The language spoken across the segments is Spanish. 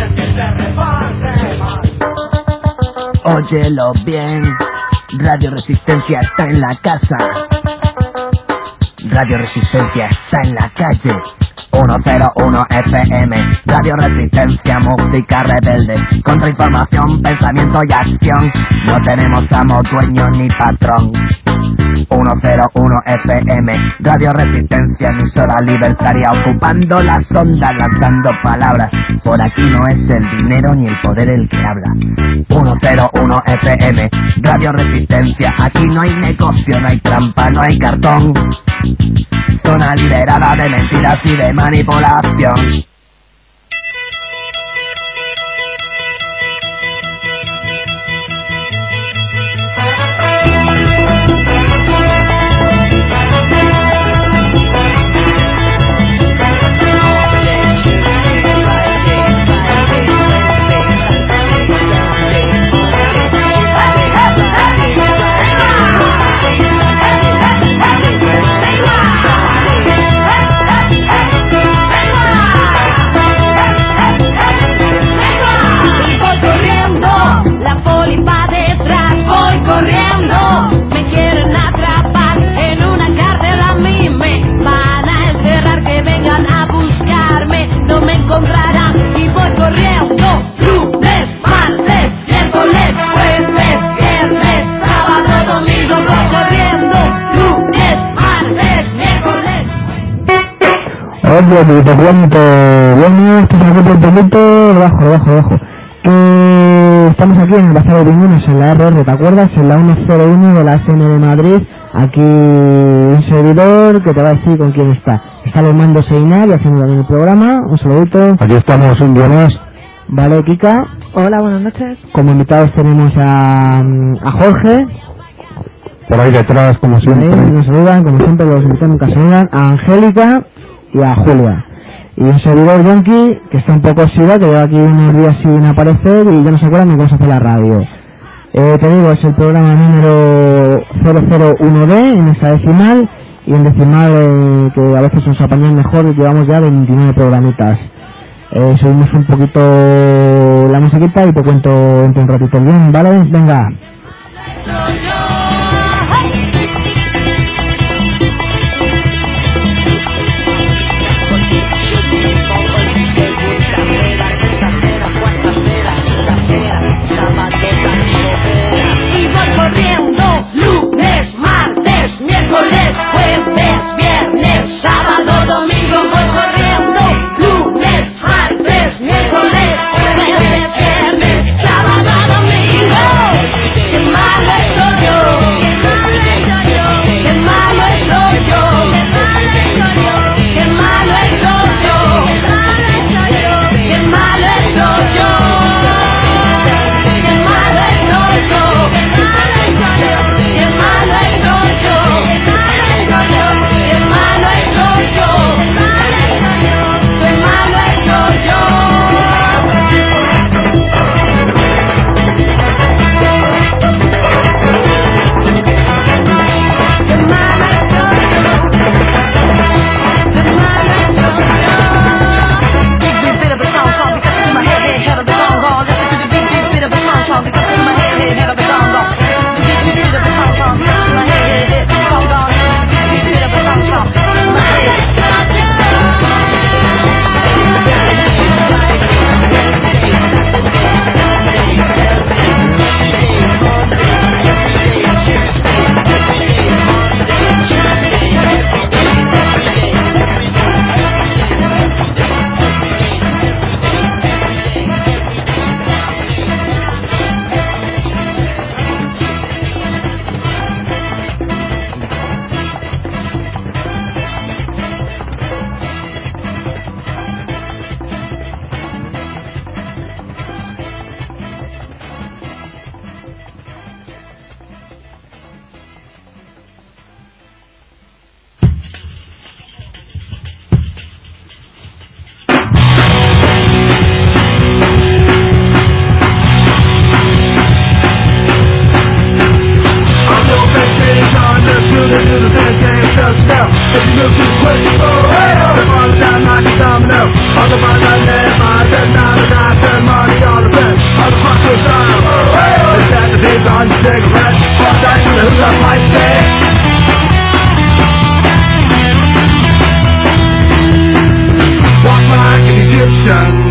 Óyelo bien, Radio Resistencia está en la casa. Radio Resistencia está en la calle. 101 FM, Radio Resistencia, música rebelde, contrainformación, pensamiento y acción. No tenemos amo, dueño ni patrón. 101 FM, Radio Resistencia, emisora libertaria, ocupando las ondas, lanzando palabras. Por aquí no es el dinero ni el poder el que habla. 101 FM, Radio Resistencia, aquí no hay negocio, no hay trampa, no hay cartón. Zona liberada de mentiras y de manipulación. Hombre, te cuento, bueno, esto se me cuenta un poquito, bajo. Que estamos aquí en el Bazar de Opiniones, en la RR, ¿te acuerdas? En la 101 de la SM de Madrid, aquí un servidor que te va a decir con quién está. Está los mandos Einar y haciendo también el programa, un saludito. Aquí estamos un día más. Vale, Kika. Hola, buenas noches. Como invitados tenemos a Jorge. Por ahí detrás, como siempre. Ahí nos saludan, como siempre los invitados nunca saludan. A Angélica y a Julia. Y un servidor Yankee que está un poco oxidado, que lleva aquí unos días sin aparecer y ya no se acuerdan de cómo se hace la radio. Te digo, es el programa número 001D en esta decimal, y en decimal que a veces nos apañan mejor, llevamos ya 29 programitas. Subimos un poquito la musiquita y te cuento entre un ratito bien, ¿vale? Venga. Lunes, martes, miércoles, jueves, viernes, sábado, domingo, voy corriendo. Lunes, martes, miércoles, jueves, viernes, sábado, domingo. Qué malo soy yo, qué malo soy yo, qué malo soy yo, qué malo soy yo, qué malo soy yo. Walk like an Egyptian.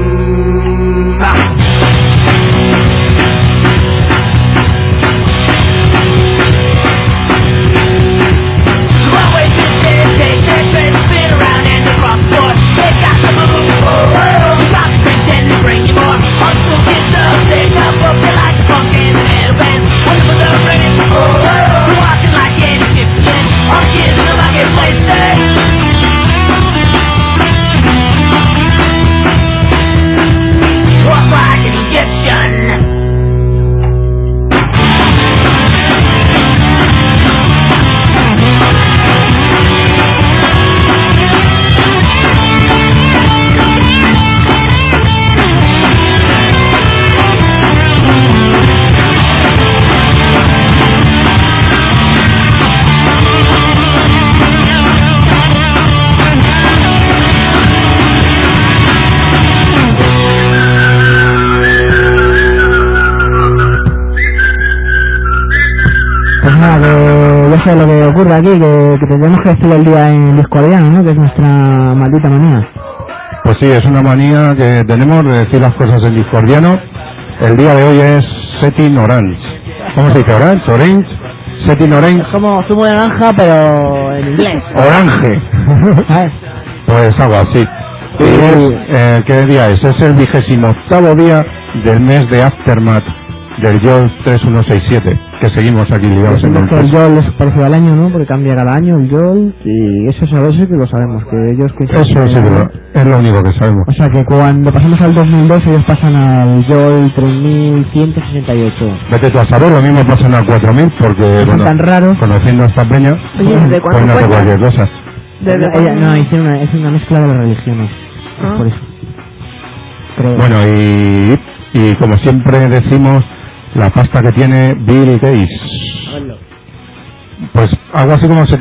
Ya sé lo que ocurre aquí, que tenemos que decir el día en discordiano, ¿no? Que es nuestra maldita manía. Pues sí, es una manía que tenemos de decir las cosas en discordiano. El día de hoy es Setting Orange. ¿Cómo se dice? ¿Orange? ¿Orange? Setting Orange. Es como zumo de naranja, pero en inglés. Orange. ¿Sabes? Pues algo así. Y es, ¿qué día es? Es el 28º día del mes de Aftermath del YOL 3167, que seguimos aquí ligados en Decimos el que el país. YOL es parecido al año, ¿no? Porque cambia cada año el YOL, y eso sí que lo sabemos, que ellos... Que Eso sí, es lo único que sabemos. O sea que cuando pasamos al 2012 ellos pasan al YOL 3168. Vete tú a saber, lo mismo pasan al 4000, porque, Son bueno, tan raros. conociendo a esta peña, Oye, ¿desde cuándo pueden hacer cuenta? cualquier cosa. Desde Ella, cuándo- no, hicieron es una mezcla de las religiones. Ah. Por eso. Creo. Bueno, y como siempre decimos, la pasta que tiene Bill Gates, pues algo así como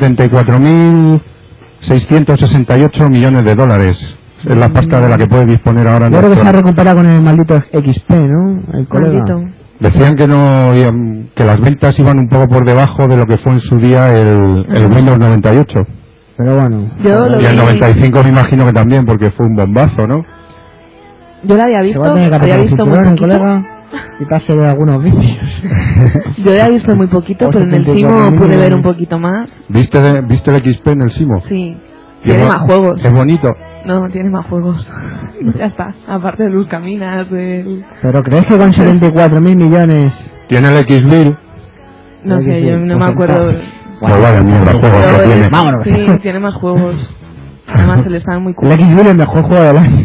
74.668 millones de dólares. Es la pasta de la que puede disponer ahora. Yo creo que se ha nuestro- recuperado con el maldito XP, ¿no? El colega. Maldito. Decían que no que las ventas iban un poco por debajo de lo que fue en su día el Windows 98. Pero bueno. Yo lo Y el vi- 95 me imagino que también, porque fue un bombazo, ¿no? Yo la había Se visto, va a tener que había apretar el visto muy cinturón, poquito. colega, quitarse de algunos vicios. Yo había visto muy poquito, O pero en el 74.000 Simo pude ver millones. un poquito más. ¿Viste el XP en el Simo? Sí. Qué Tiene bo- más juegos. Es bonito. No, tiene más juegos. Ya está. Aparte de Luz Caminas, del... Pero ¿crees que con 74.000 millones? Tiene el X-Bill. No Creo sé, que yo sí, no me pues acuerdo. entonces. Pues vaya mierda, juego Pero que tiene. Vámonos. Sí, tiene más juegos. Además, se le están muy El cool. X-Bill es el mejor juego del año.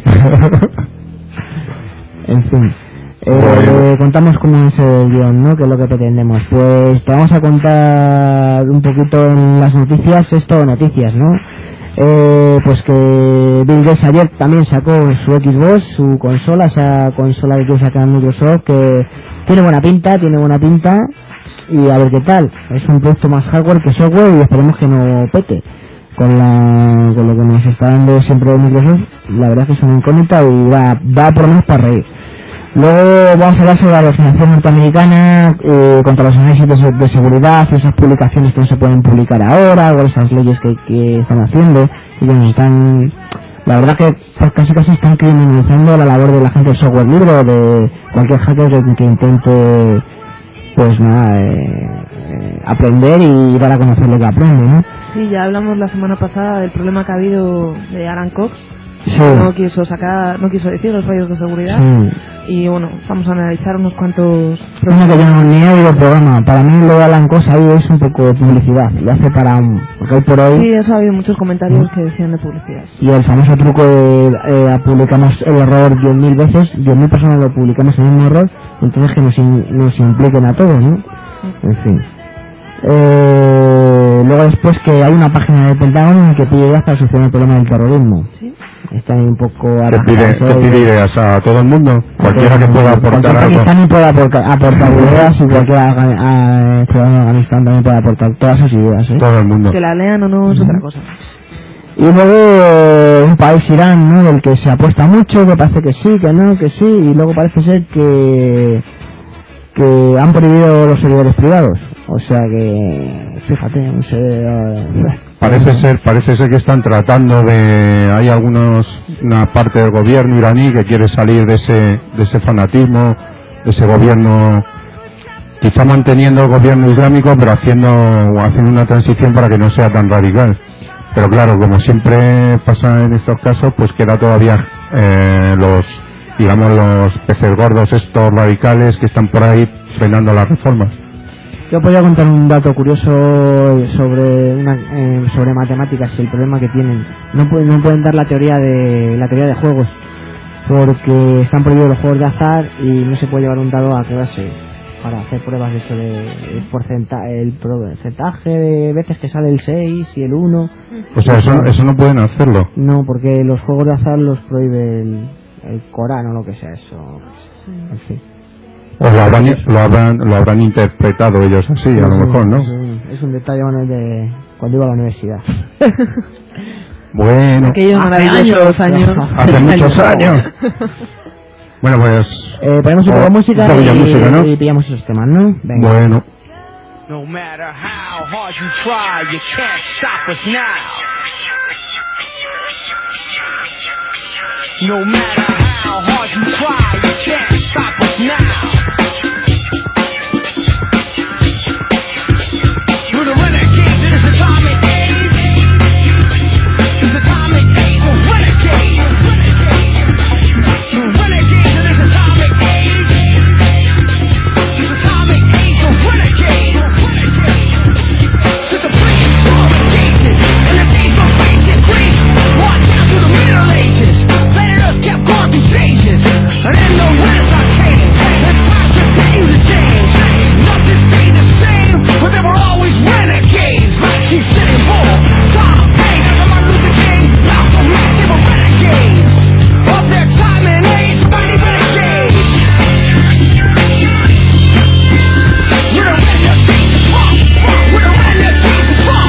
En fin. Bueno. Contamos cómo es el guión, ¿no? Que es lo que pretendemos. Pues te vamos a contar un poquito en las noticias, noticias, ¿no? Pues que Bill Gates ayer también sacó su Xbox, su consola, esa consola que quiere sacar Microsoft, que tiene buena pinta, y a ver qué tal. Es un producto más hardware que software y esperemos que no pete. Con lo que nos está dando siempre Microsoft, la verdad es que es una incógnita y va por lo menos para reír. Luego vamos a hablar sobre la legislación norteamericana contra los análisis de seguridad, esas publicaciones que no se pueden publicar ahora, o esas leyes que están haciendo y que nos están, la verdad que pues, casi están criminalizando la labor de la gente del software libre o de cualquier hacker que intente pues nada, aprender y dar a conocer lo que aprende, ¿no? Sí, ya hablamos la semana pasada del problema que ha habido de Alan Cox. Sí. No quiso decir los fallos de seguridad. Sí. Y bueno, vamos a analizar unos cuantos Bueno, que yo no ni he oído el programa. Para mí lo de Alan Cosa ahí es un poco de publicidad. Lo hace para porque hoy por hoy... Sí, eso ha habido muchos comentarios que decían de publicidad. Y el famoso truco de publicamos el error 10.000 veces, 10.000 personas lo publicamos el mismo error, entonces que nos impliquen a todos, ¿no? En fin. Luego después que hay una página del Pentágono que pide ideas para solucionar el problema del terrorismo. ¿Sí? Está ahí un poco... ¿Qué pide ideas a todo el mundo? Cualquiera que pueda aportar algo. Pakistán puede aportar ideas y cualquier ciudadano de Afganistán también puede aportar todas sus ideas, ¿eh? Todo el mundo. Que la lean o no es otra cosa. Y luego un país, Irán, ¿no? Del que se apuesta mucho, que parece que sí, que no, que sí, y luego parece ser que han prohibido los servidores privados. O sea que, fíjate, no sé... Parece ser que están tratando de... Hay una parte del gobierno iraní que quiere salir de ese fanatismo, de ese gobierno, quizá manteniendo el gobierno islámico, pero haciendo una transición para que no sea tan radical. Pero claro, como siempre pasa en estos casos, pues queda todavía los peces gordos estos radicales que están por ahí frenando las reformas. Yo podría contar un dato curioso sobre matemáticas y el problema que tienen. No pueden dar la teoría de juegos porque están prohibidos los juegos de azar y no se puede llevar un dado a clase para hacer pruebas de eso el porcentaje de veces que sale el 6 y el 1. O sea, eso no pueden hacerlo. No, porque los juegos de azar los prohíbe el Corán o lo que sea eso. En fin. O lo habrán interpretado ellos así, a lo mejor, ¿no? Es un detalle de cuando iba a la universidad. Bueno, aquellos maravillosos años. Hace muchos años. Bueno, pues... ponemos un poco de música ¿no? y pillamos esos temas, ¿no? Venga. Bueno. No matter how hard you try, you can't stop us now. No matter how hard you try, you can't stop us now. We're the renegades in this atomic age. This atomic age of renegades. The renegades in this atomic age. This atomic age of renegades. Since the prehistoric ages and the days of ancient Greece, walked down through the Middle Ages. Planet Earth kept going through stages, and then the Renaissance came. And times continue to change. Nothing stayed the same, but there were always renegades. Like she said, Tom Hanks, and Martin Luther King, Malcolm X, they were renegades. Of their time and age, mighty renegades. We're the renegades of funk. We're the renegades of funk.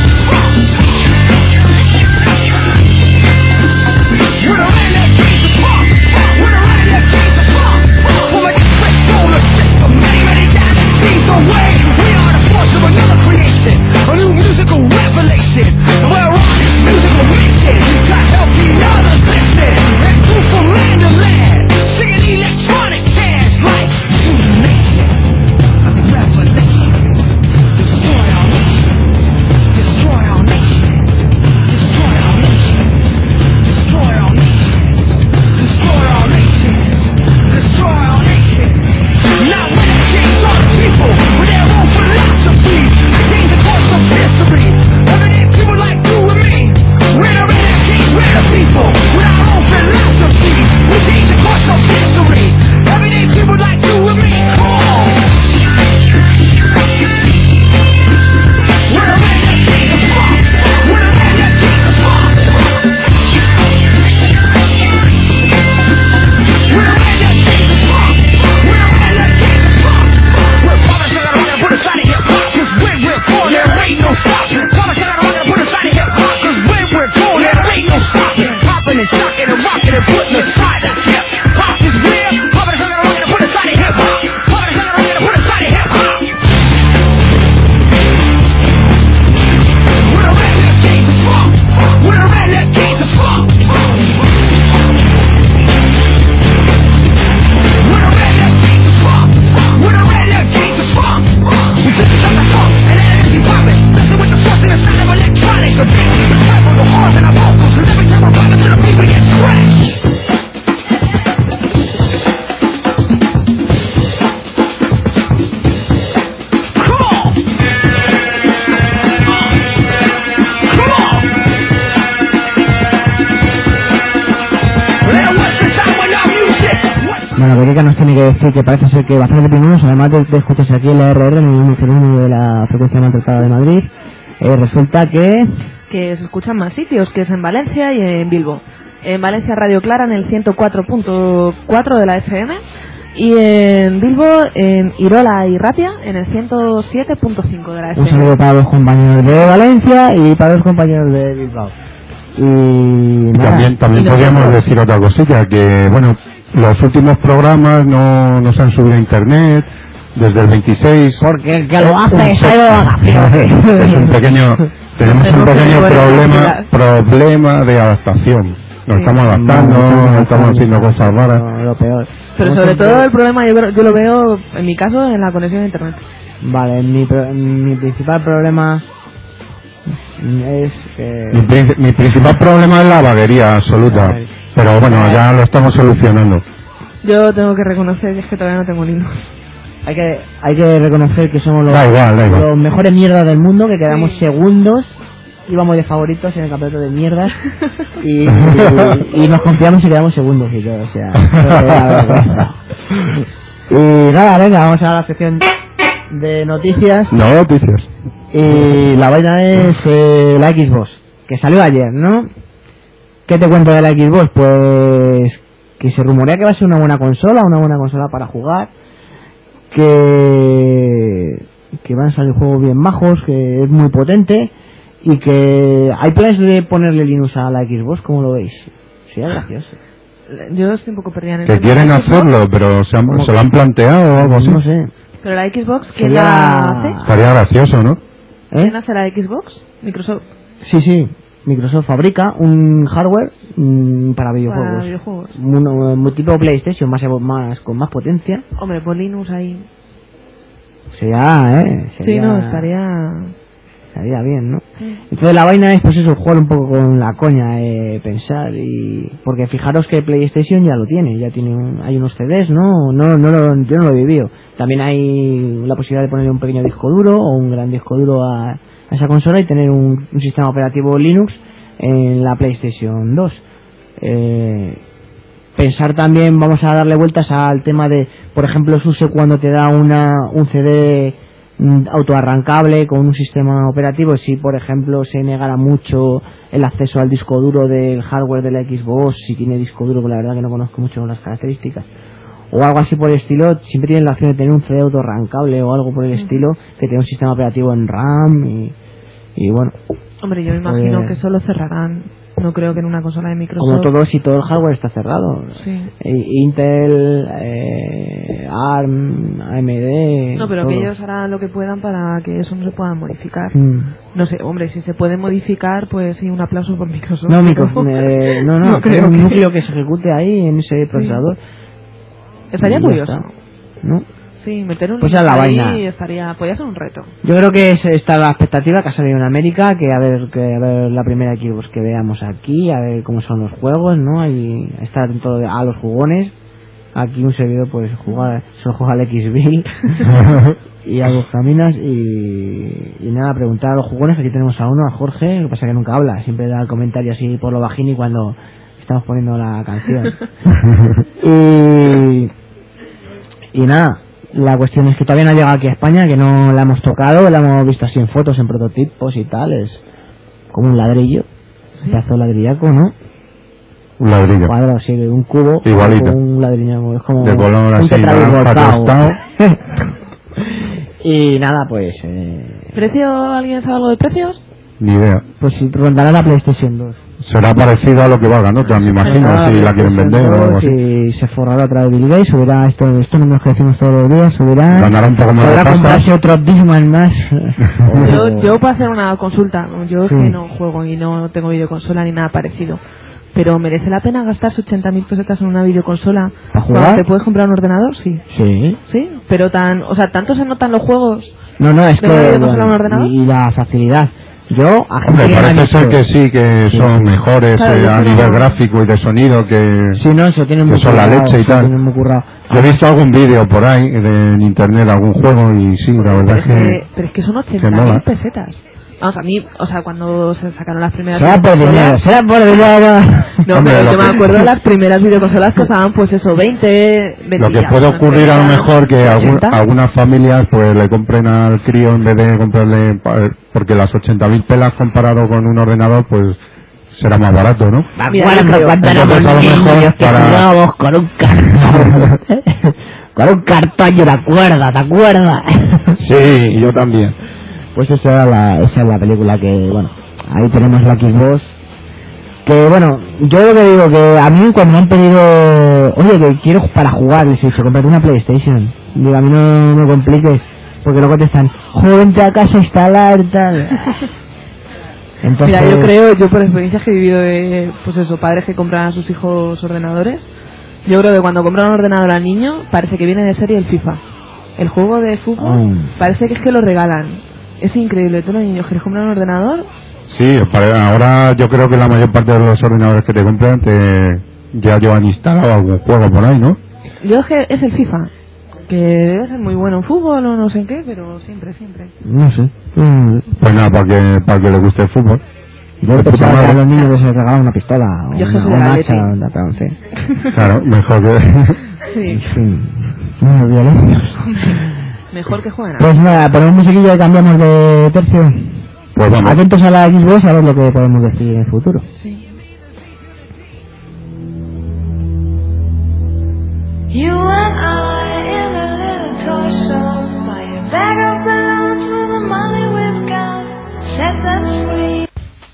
We're the renegades of funk. We're the renegades of funk. From a different solar system, many galaxies away. We are the force of another creation, a new musical revelation. And we're on this musical mission to help the others listen and move from land to land, singing electronic hands like illumination, revelation. Destroy our nation. Destroy our nation. Destroy our nation. Destroy our nation. Destroy our nation. Destroy our nation. Now renegades are the people with their own philosophies. They change the course of history. Everyday people like you and me. We're the renegades, we're the people with our own philosophies. We change the course of history. Everyday people like you and me. Come on. We're the renegades of funk. We're the renegades of funk. We're the renegades of funk. We're the renegades of funk. We're promised to put aside of hip-hop, 'cause when we're born there ain't no stopping. Promised to put aside of hip-hop, 'cause when we're born there ain't no stopping. Popping and shocking and rocking and putting aside of hip-hop is real. Promised to put aside of hip-hop. Promised to put aside of hip-hop. We're the renegades of funk. We're the renegades of funk. We're the renegades of funk. We're the renegades of funk. We took it from the funk and energy popping, messing with the force and the sound of electronics. The beat, the treble, the horns and the vocals, 'cause every time we're popping to the beat we get scratched. Come on. Come on. Now what's the time with our music? Bueno, Berica nos tiene que decir que parece ser que bastante primeros, además de escucharse aquí en la RR, en el 101 de la frecuencia más tratada de Madrid, resulta que Que se escuchan más sitios, que es en Valencia y en Bilbo. En Valencia Radio Clara en el 104.4 de la FM y en Bilbo en Irola y Ratia en el 107.5 de la un FM. saludo para los compañeros de Valencia y para los compañeros de Bilbao. Y Y nada, también podríamos decir otra cosilla, que bueno, los últimos programas no se han subido a internet desde el 26. porque el que lo hace es algo vacaciones. Es un pequeño, tenemos un pequeño problema de adaptación. Nos estamos adaptando, estamos haciendo cosas raras. Lo peor. Pero sobre todo el problema yo lo veo, en mi caso, en la conexión a internet. Vale, mi principal problema es que... Mi principal problema es la vaguería absoluta. Pero bueno, ya lo estamos solucionando. Yo tengo que reconocer que es que todavía no tengo Linux. Hay que reconocer que somos Da igual. los mejores mierdas del mundo, que quedamos Sí. segundos, íbamos de favoritos en el campeonato de mierdas y nos confiamos y quedamos segundos y todo, o sea, y nada, venga, vamos a la sección de noticias. Noticias. Y la vaina es la Xbox, que salió ayer, ¿no? ¿Qué te cuento de la Xbox? Pues que se rumorea que va a ser una buena consola para jugar, que van a salir juegos bien majos, que es muy potente y que hay planes de ponerle Linux a la Xbox. ¿Cómo lo veis? Sería gracioso. Yo estoy un poco perdida en el Que tema quieren de la Xbox, hacerlo, pero se lo han planteado o algo así. No sé. pero la Xbox, ¿quién Sería- la hace? Estaría gracioso, ¿no? ¿Quién hace la Xbox? Microsoft. Sí. Microsoft fabrica un hardware para videojuegos. Para videojuegos. Un tipo PlayStation con más potencia. Hombre, pues Linux ahí. Sería, Sí, no, estaría bien, ¿no? Entonces la vaina es, pues eso, jugar un poco con la coña, pensar y... Porque fijaros que PlayStation ya lo tiene, hay unos CDs, ¿no? Yo no lo he vivido. También hay la posibilidad de ponerle un pequeño disco duro o un gran disco duro a esa consola y tener un sistema operativo Linux en la PlayStation 2. Pensar también, vamos a darle vueltas al tema de, por ejemplo, SUSE cuando te da un CD autoarrancable con un sistema operativo, si por ejemplo se negara mucho el acceso al disco duro del hardware de la Xbox, si tiene disco duro, que la verdad que no conozco mucho las características, o algo así por el estilo, siempre tienen la opción de tener un CD autoarrancable o algo por el estilo, que tenga un sistema operativo en RAM y bueno, Hombre, yo me imagino que eso lo cerrarán. No creo que en una consola de Microsoft. como todo, si todo el hardware está cerrado. Sí. Intel, ARM, AMD... No, pero todo. que ellos harán lo que puedan para que eso no se pueda modificar. Mm. No sé, hombre, si se puede modificar, pues sí, un aplauso por Microsoft. No, No creo un que- núcleo que se ejecute ahí en ese procesador. Estaría Y ya curioso. está, ¿no? Sí, meter un Pues ya la ahí vaina. podría ser un reto. Yo creo que está la expectativa que ha salido en América, que a ver la primera Xbox que veamos aquí, a ver cómo son los juegos, ¿no? Y estar atento a los jugones. Aquí un servidor pues solo juega al Xbill y a Buscaminas y nada, preguntar a los jugones. Aquí tenemos a uno, a Jorge, lo que pasa que nunca habla, siempre da el comentario así por lo bajín y cuando estamos poniendo la canción. Y nada, la cuestión es que todavía no ha llegado aquí a España, que no la hemos tocado, la hemos visto así en fotos, en prototipos y tal, es como un ladrillo, un pedazo de ladrillaco, ¿no? Un ladrillo. Cuadrado, sí, un cubo, Igualito. como un ladrillo, es como De color un así, tetrabric naranja volcado. tostado. Y nada, pues ¿Precio? ¿Alguien sabe algo de precios? Ni idea. pues rondará la PlayStation 2. Será parecido a lo que valga, ¿no? Me imagino, Rondará si la la quieren PlayStation vender o algo 2 así. y se forrará otra vez Bill Gates, subirá estos números que decimos todos los días, subirá, Ganará un poco más de podrá pasta. comprarse otro Discman más. Yo puedo hacer una consulta. Yo es Sí. que no juego y no tengo videoconsola ni nada parecido. Pero ¿merece la pena gastarse 80.000 pesetas en una videoconsola ¿Para jugar? cuando te puedes comprar un ordenador? Sí. Sí. Sí, pero tanto se notan los juegos. No, es ¿De que una videoconsola a un ordenador? y la facilidad. Yo, a gente Hombre, que me ha parece dicho- ser que sí, que son mejores Claro, yo a creo nivel que- gráfico y de sonido que... Sí, no, se tienen que muy son la currado, leche y se tal. tienen muy currado. Yo he visto algún vídeo por ahí en internet, algún juego y sí, la verdad es que... Pero es que son mola. 80.000 pesetas. Vamos, a mí, cuando se sacaron las primeras Será por dinero, videoconsolas... será por dinero. No, Hombre, pero lo yo me que- acuerdo de las primeras videoconsolas costaban pues eso, 20 Lo que puede ocurrir a lo mejor que 80. algunas familias pues le compren al crío en vez de comprarle... Porque las 80.000 pelas comparado con un ordenador pues será más barato, ¿no? Mira, Bueno, yo creo- cuando Entonces, éramos a lo mejor niños que para- jugábamos con un cartón. Con un cartón y una cuerda, ¿te acuerdas? Sí, yo también. Pues esa es la película que, bueno, ahí tenemos la Xbox Que bueno, yo lo que digo, que a mí cuando me han pedido, oye, que quiero para jugar, les he dicho, cómprate una PlayStation. Digo, a mí no me compliques, porque luego te están, vente a casa a instalar, tal. Entonces... Mira, yo creo, yo por experiencias que he vivido de, pues eso, padres que compran a sus hijos ordenadores, yo creo que cuando compran un ordenador al niño, parece que viene de serie el FIFA. El juego de fútbol, parece que es que lo regalan. Es increíble, todos los niños que les compran un ordenador... Sí, ahora yo creo que la mayor parte de los ordenadores que te compran ya llevan instalado algún juego por ahí, ¿no? Yo es que es el FIFA, que debe ser muy bueno en fútbol o no sé qué, pero siempre. No sé. Pues nada, para que le guste el fútbol. Yo pensaba que a los niños les regalaban una pistola o yo una hacha o una sí. Claro, mejor que... Sí. Sí. Muy violencias. Mejor que jueguen. Pues nada, ponemos musiquilla y cambiamos de tercio. Pues vamos. Atentos a la Xbox a ver lo que podemos decir en el futuro. Sí. You and I in a little toy shop, buy a bag of balloons with the money we've got, set them free.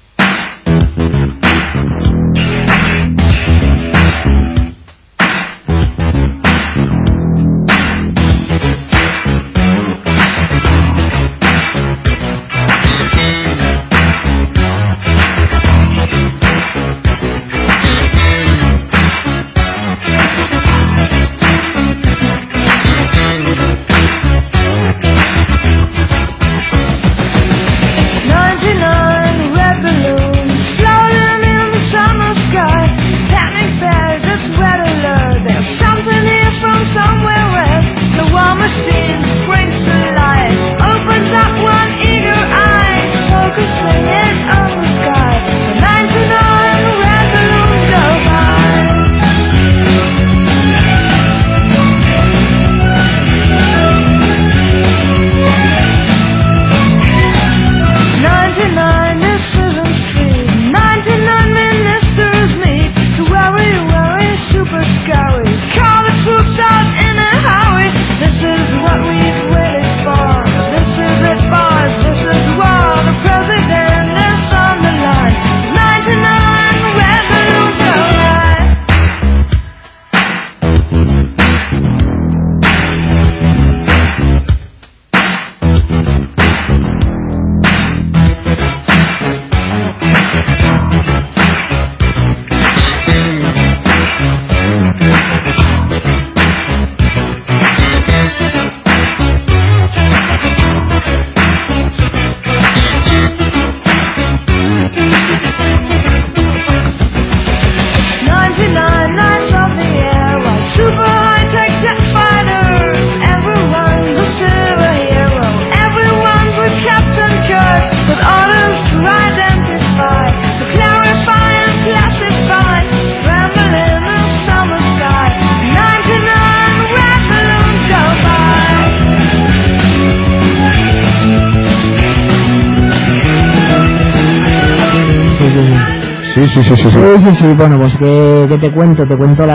Sí, bueno, pues que te cuento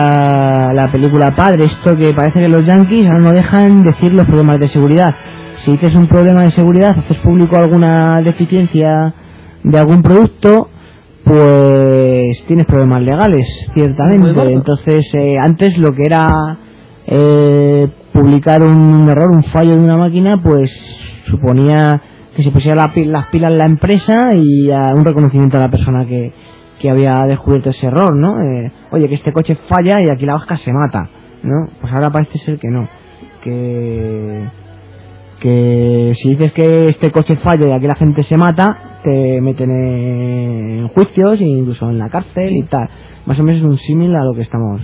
la película Padre, esto que parece que los yankees ahora no dejan decir los problemas de seguridad. Si dices un problema de seguridad, haces público alguna deficiencia de algún producto, pues tienes problemas legales, ciertamente. Entonces, antes lo que era publicar un error, un fallo de una máquina, pues suponía que se pusiera las pilas en la empresa y un reconocimiento a la persona que había descubierto ese error, ¿no? Oye, que este coche falla y aquí la vasca se mata, ¿no? Pues ahora parece ser que no, que si dices que este coche falla y aquí la gente se mata, te meten en juicios e incluso en la cárcel y tal. Más o menos es un símil a lo que estamos,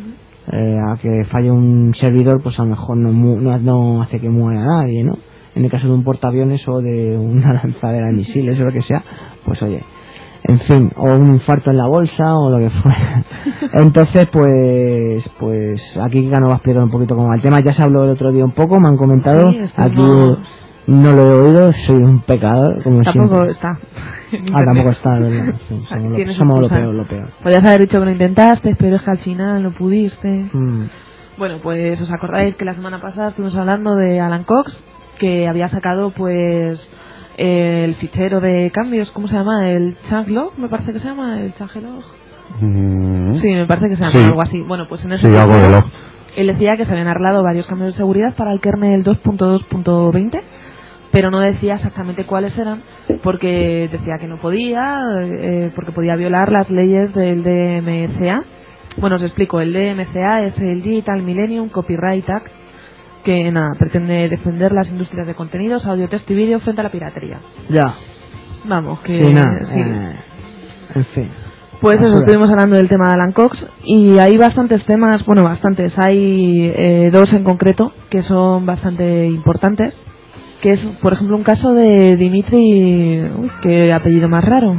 a que falle un servidor, pues a lo mejor no hace que muera nadie, ¿no? En el caso de un portaaviones o de una lanzadera de misiles o lo que sea, pues oye, en fin, o un infarto en la bolsa o lo que fuera. Entonces, pues aquí Kika nos va a explicar un poquito cómo va el tema. Ya se habló el otro día un poco, me han comentado, sí, aquí no lo he oído, soy un pecador, como tampoco siempre. está. Tampoco está, ¿verdad? Sí, somos lo peor. Podrías haber dicho que lo intentaste, pero es que al final no pudiste. Bueno, pues os acordáis que la semana pasada estuvimos hablando de Alan Cox, que había sacado pues el fichero de cambios, ¿cómo se llama? El changelog, me parece que se llama, el changelog. Sí, me parece que se llama algo así. Bueno, pues en ese sí, algo de log. él decía que se habían arreglado varios cambios de seguridad para el kernel 2.2.20, pero no decía exactamente cuáles eran, porque decía que no podía, porque podía violar las leyes del DMCA. Bueno, os explico, el DMCA es el Digital Millennium Copyright Act, que pretende defender las industrias de contenidos, audio, texto y vídeo frente a la piratería. Ya. Vamos, que... Sí, en fin. Pues eso, estuvimos hablando del tema de Alan Cox y hay bastantes temas, bueno, bastantes, hay dos en concreto que son bastante importantes, que es, por ejemplo, un caso de Dimitri, qué apellido más raro,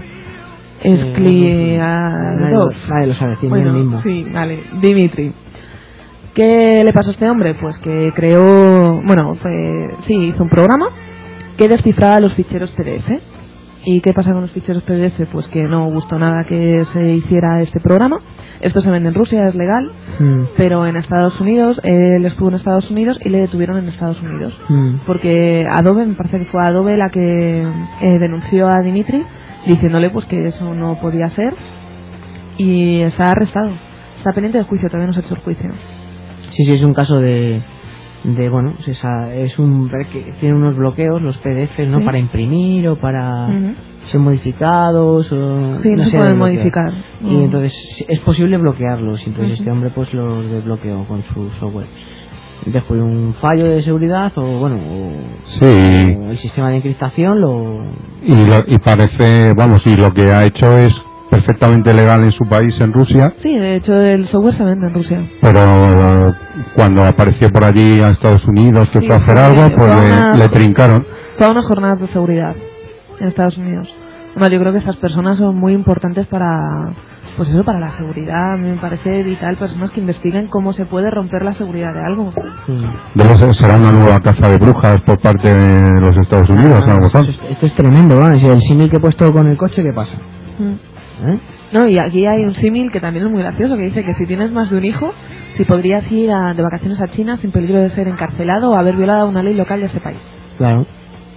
Skliarov. Nadie lo sabe, Bueno, el mismo. sí, vale, Dimitri. ¿Qué le pasó a este hombre? Pues que creó, hizo un programa que descifraba los ficheros PDF. ¿Y qué pasa con los ficheros PDF? Pues que no gustó nada que se hiciera este programa. Esto se vende en Rusia, es legal, pero en Estados Unidos, él estuvo en Estados Unidos y le detuvieron en Estados Unidos. Porque Adobe, me parece que fue Adobe la que denunció a Dimitri diciéndole pues que eso no podía ser, y está arrestado. Está pendiente de juicio, todavía no se ha hecho el juicio. Sí, es un caso de bueno, es un que tiene unos bloqueos los PDFs, ¿no? Sí. Para imprimir o para ser modificados o sí, no se pueden modificar. Y entonces es posible bloquearlos, entonces este hombre pues los desbloqueó con su software. Dejó un fallo de seguridad o el sistema de encriptación y parece, y lo que ha hecho es perfectamente legal en su país, en Rusia. Sí, de hecho el software se vende en Rusia. Pero cuando apareció por allí a Estados Unidos que fue a hacer algo, pues le trincaron. Todas unas jornadas de seguridad en Estados Unidos. Bueno, yo creo que estas personas son muy importantes para la seguridad. A mí me parece vital personas que investiguen cómo se puede romper la seguridad de algo. Será una nueva caza de brujas por parte de los Estados Unidos. Esto es tremendo, ¿no? Si el símil que he puesto con el coche, ¿qué pasa? No, y aquí hay un símil que también es muy gracioso, que dice que si tienes más de un hijo, si podrías ir de vacaciones a China sin peligro de ser encarcelado o haber violado una ley local de ese país. Claro.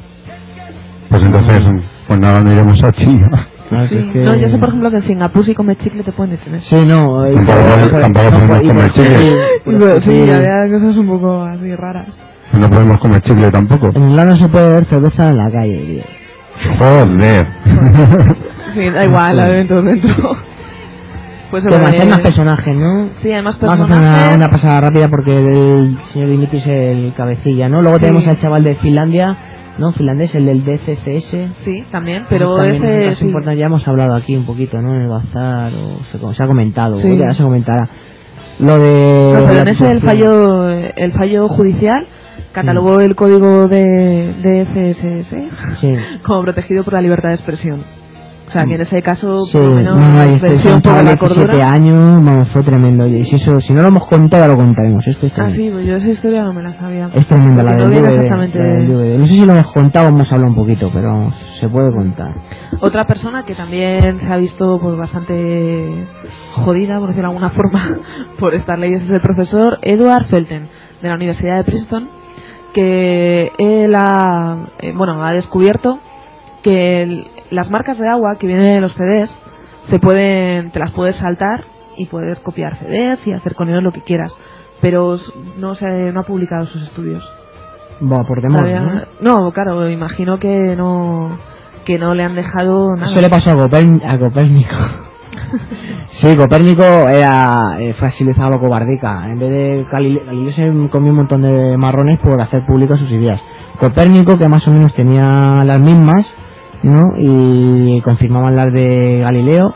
Pues entonces, pues nada, no iremos a China. Sí. No, yo sé por ejemplo que en Singapur si comes chicle te pueden detener. Sí, no. Tampoco podemos comer chicle. Sí, había cosas un poco así raras. No podemos comer chicle tampoco. En Milán no se puede ver cerveza en la calle. Joder. Sí, da igual, la beben todos dentro. Pues hay más personajes, ¿no? Sí, hay más personajes. Vamos a hacer una pasada rápida porque el señor Dimitri es el cabecilla, ¿no? Luego tenemos al chaval de Finlandia, ¿no? Finlandés, el del DCCS. Sí, también, pero ese es importante, ya hemos hablado aquí un poquito, ¿no? En el bazar, se ha comentado, sí. Ya se comentará. Lo de... No, pero en ese el fallo judicial catalogó el código de DCSS como protegido por la libertad de expresión. O sea, que en ese caso, por lo menos, venció un poco la cordura. 17 años, fue tremendo. Y si no lo hemos contado, ya lo contaremos. Esto es tremendo. Sí, pues yo esa historia no me la sabía. Es tremenda, la del DVD, exactamente... No sé si lo hemos contado o hemos hablado un poquito, pero se puede contar. Otra persona que también se ha visto pues bastante jodida, por decirlo de alguna forma, por estas leyes es el profesor Edward Felten, de la Universidad de Princeton, que él ha descubierto que las marcas de agua que vienen en los CDs te las puedes saltar y puedes copiar CDs y hacer con ellos lo que quieras, pero no ha publicado sus estudios. Por temor, ¿no? Claro, imagino que no le han dejado nada. Eso le pasó a Copérnico. Sí, Copérnico fue asilizado a lo cobardica. En vez de Galileo se comió un montón de marrones por hacer públicas sus ideas. Copérnico, que más o menos tenía las mismas, ¿no? Y confirmaban las de Galileo.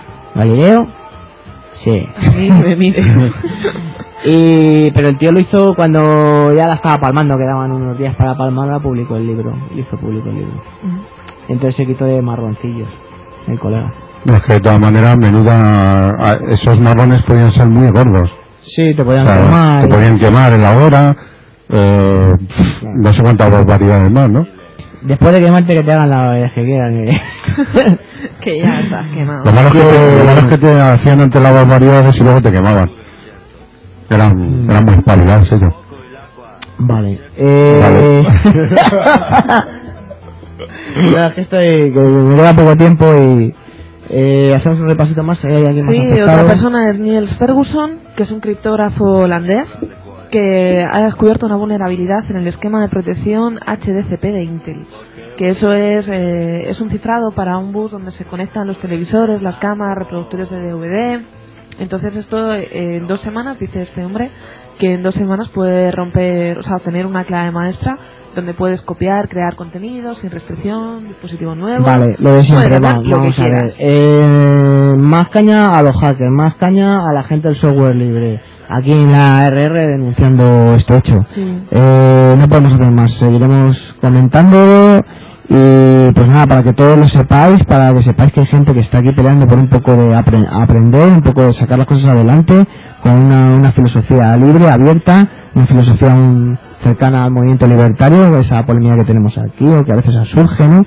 Sí. Me mire. Pero el tío lo hizo cuando ya la estaba palmando, quedaban unos días para palmarla, publicó el libro. Hizo público el libro. Entonces se quitó de marroncillos el colega. Es que de todas maneras, esos marrones podían ser muy gordos. Sí, te podían quemar. Te podían quemar en la hora. No sé cuántas barbaridades más, ¿no? Después de quemarte, que te hagan la que quieran. Que ya estás quemado. Lo malo es que te hacían ante las barbaridades y luego te quemaban. Eran muy espabilados ellos. Vale. La verdad es que me queda poco tiempo y hacemos un repasito más. ¿Hay alguien más Sí, afectado? otra persona es Niels Ferguson, que es un criptógrafo holandés que ha descubierto una vulnerabilidad en el esquema de protección HDCP de Intel. Que eso es un cifrado para un bus donde se conectan los televisores, las cámaras, reproductores de DVD. Entonces esto en 2 semanas, dice este hombre, que en 2 semanas puede romper, o sea, obtener una clave maestra donde puedes copiar, crear contenido sin restricción, dispositivo nuevo. Vale, lo de siempre, puedes hacer lo vamos que a quieras. ver. Más caña a los hackers, más caña a la gente del software libre. Aquí en la RR denunciando este hecho. Sí. No podemos hacer más, seguiremos comentándolo. Y pues nada, para que todos lo sepáis, para que sepáis que hay gente que está aquí peleando por un poco de aprender, un poco de sacar las cosas adelante, con una filosofía libre, abierta, una filosofía cercana al movimiento libertario, esa polémica que tenemos aquí, o que a veces surge, ¿no?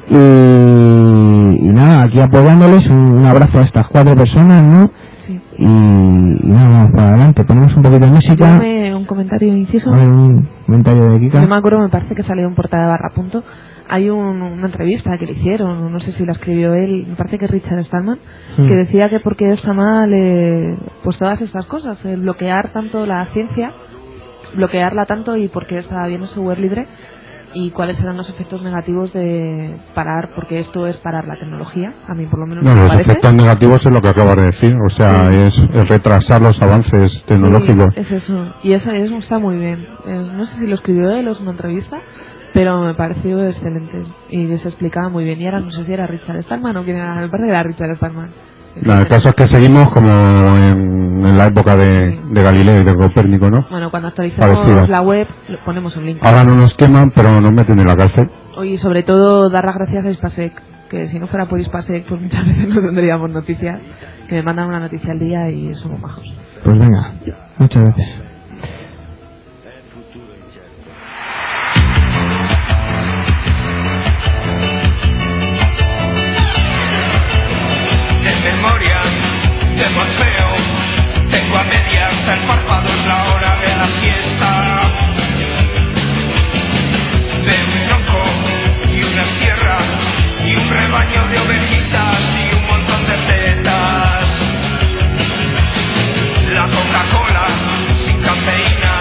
Y nada, aquí apoyándoles, un abrazo a estas 4 personas, ¿no? Sí. Y nada, vamos para adelante, ponemos un poquito de música. Dame un comentario inciso. A ver, un comentario de Kika. Yo me acuerdo, me parece que salió en portada de Barra Punto. Hay una entrevista que le hicieron, no sé si la escribió él, me parece que es Richard Stallman, que decía que porque está mal pues todas estas cosas, el bloquear tanto la ciencia, bloquearla tanto y por qué estaba bien el software libre y cuáles eran los efectos negativos de parar, porque esto es parar la tecnología, a mí por lo menos No, me los parece. efectos negativos es lo que acabas de decir, o sea, es retrasar los avances tecnológicos. Sí, es eso, y eso está muy bien. No sé si lo escribió él o es una entrevista, pero me pareció excelente y se explicaba muy bien. Y ahora no sé si era Richard Stallman o quién era, me parece que era Richard Stallman. El caso es que seguimos como en la época de Galileo y de Copérnico, ¿no? Bueno, cuando actualicemos Parecido. la web ponemos un link. Ahora no nos queman, pero nos meten en la cárcel. Y sobre todo dar las gracias a Ispasec, que si no fuera por Ispasec pues muchas veces no tendríamos noticias, que me mandan una noticia al día y somos majos. Pues venga, muchas gracias. De memoria, de Morfeo, tengo a medias el párpado, es la hora de la fiesta. De un tronco y una sierra y un rebaño de ovejitas y un montón de tetas. La Coca-Cola sin cafeína.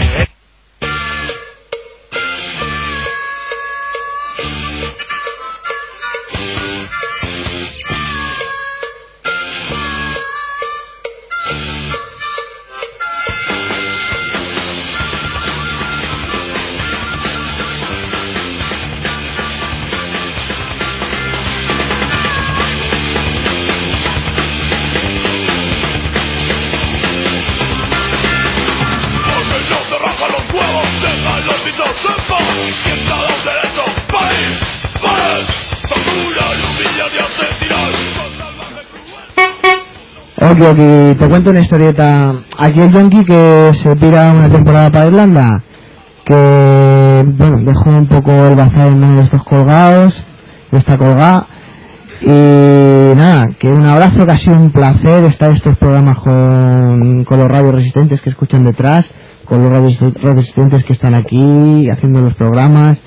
Porque no te raja los huevos, deja los pisos en paz. Quien te ha dado derecho, país, país. Tortura y humilla de asesinar. Con salvaje cruel. Ok, te cuento una historieta. Aquí el Yonki que se tira una temporada para Irlanda, que bueno, dejó un poco el bazar en medio de estos colgados, de esta colgada. Y nada, que un abrazo, que ha sido un placer estar en estos programas con los radios resistentes que escuchan detrás, con los radios resistentes que están aquí haciendo los programas.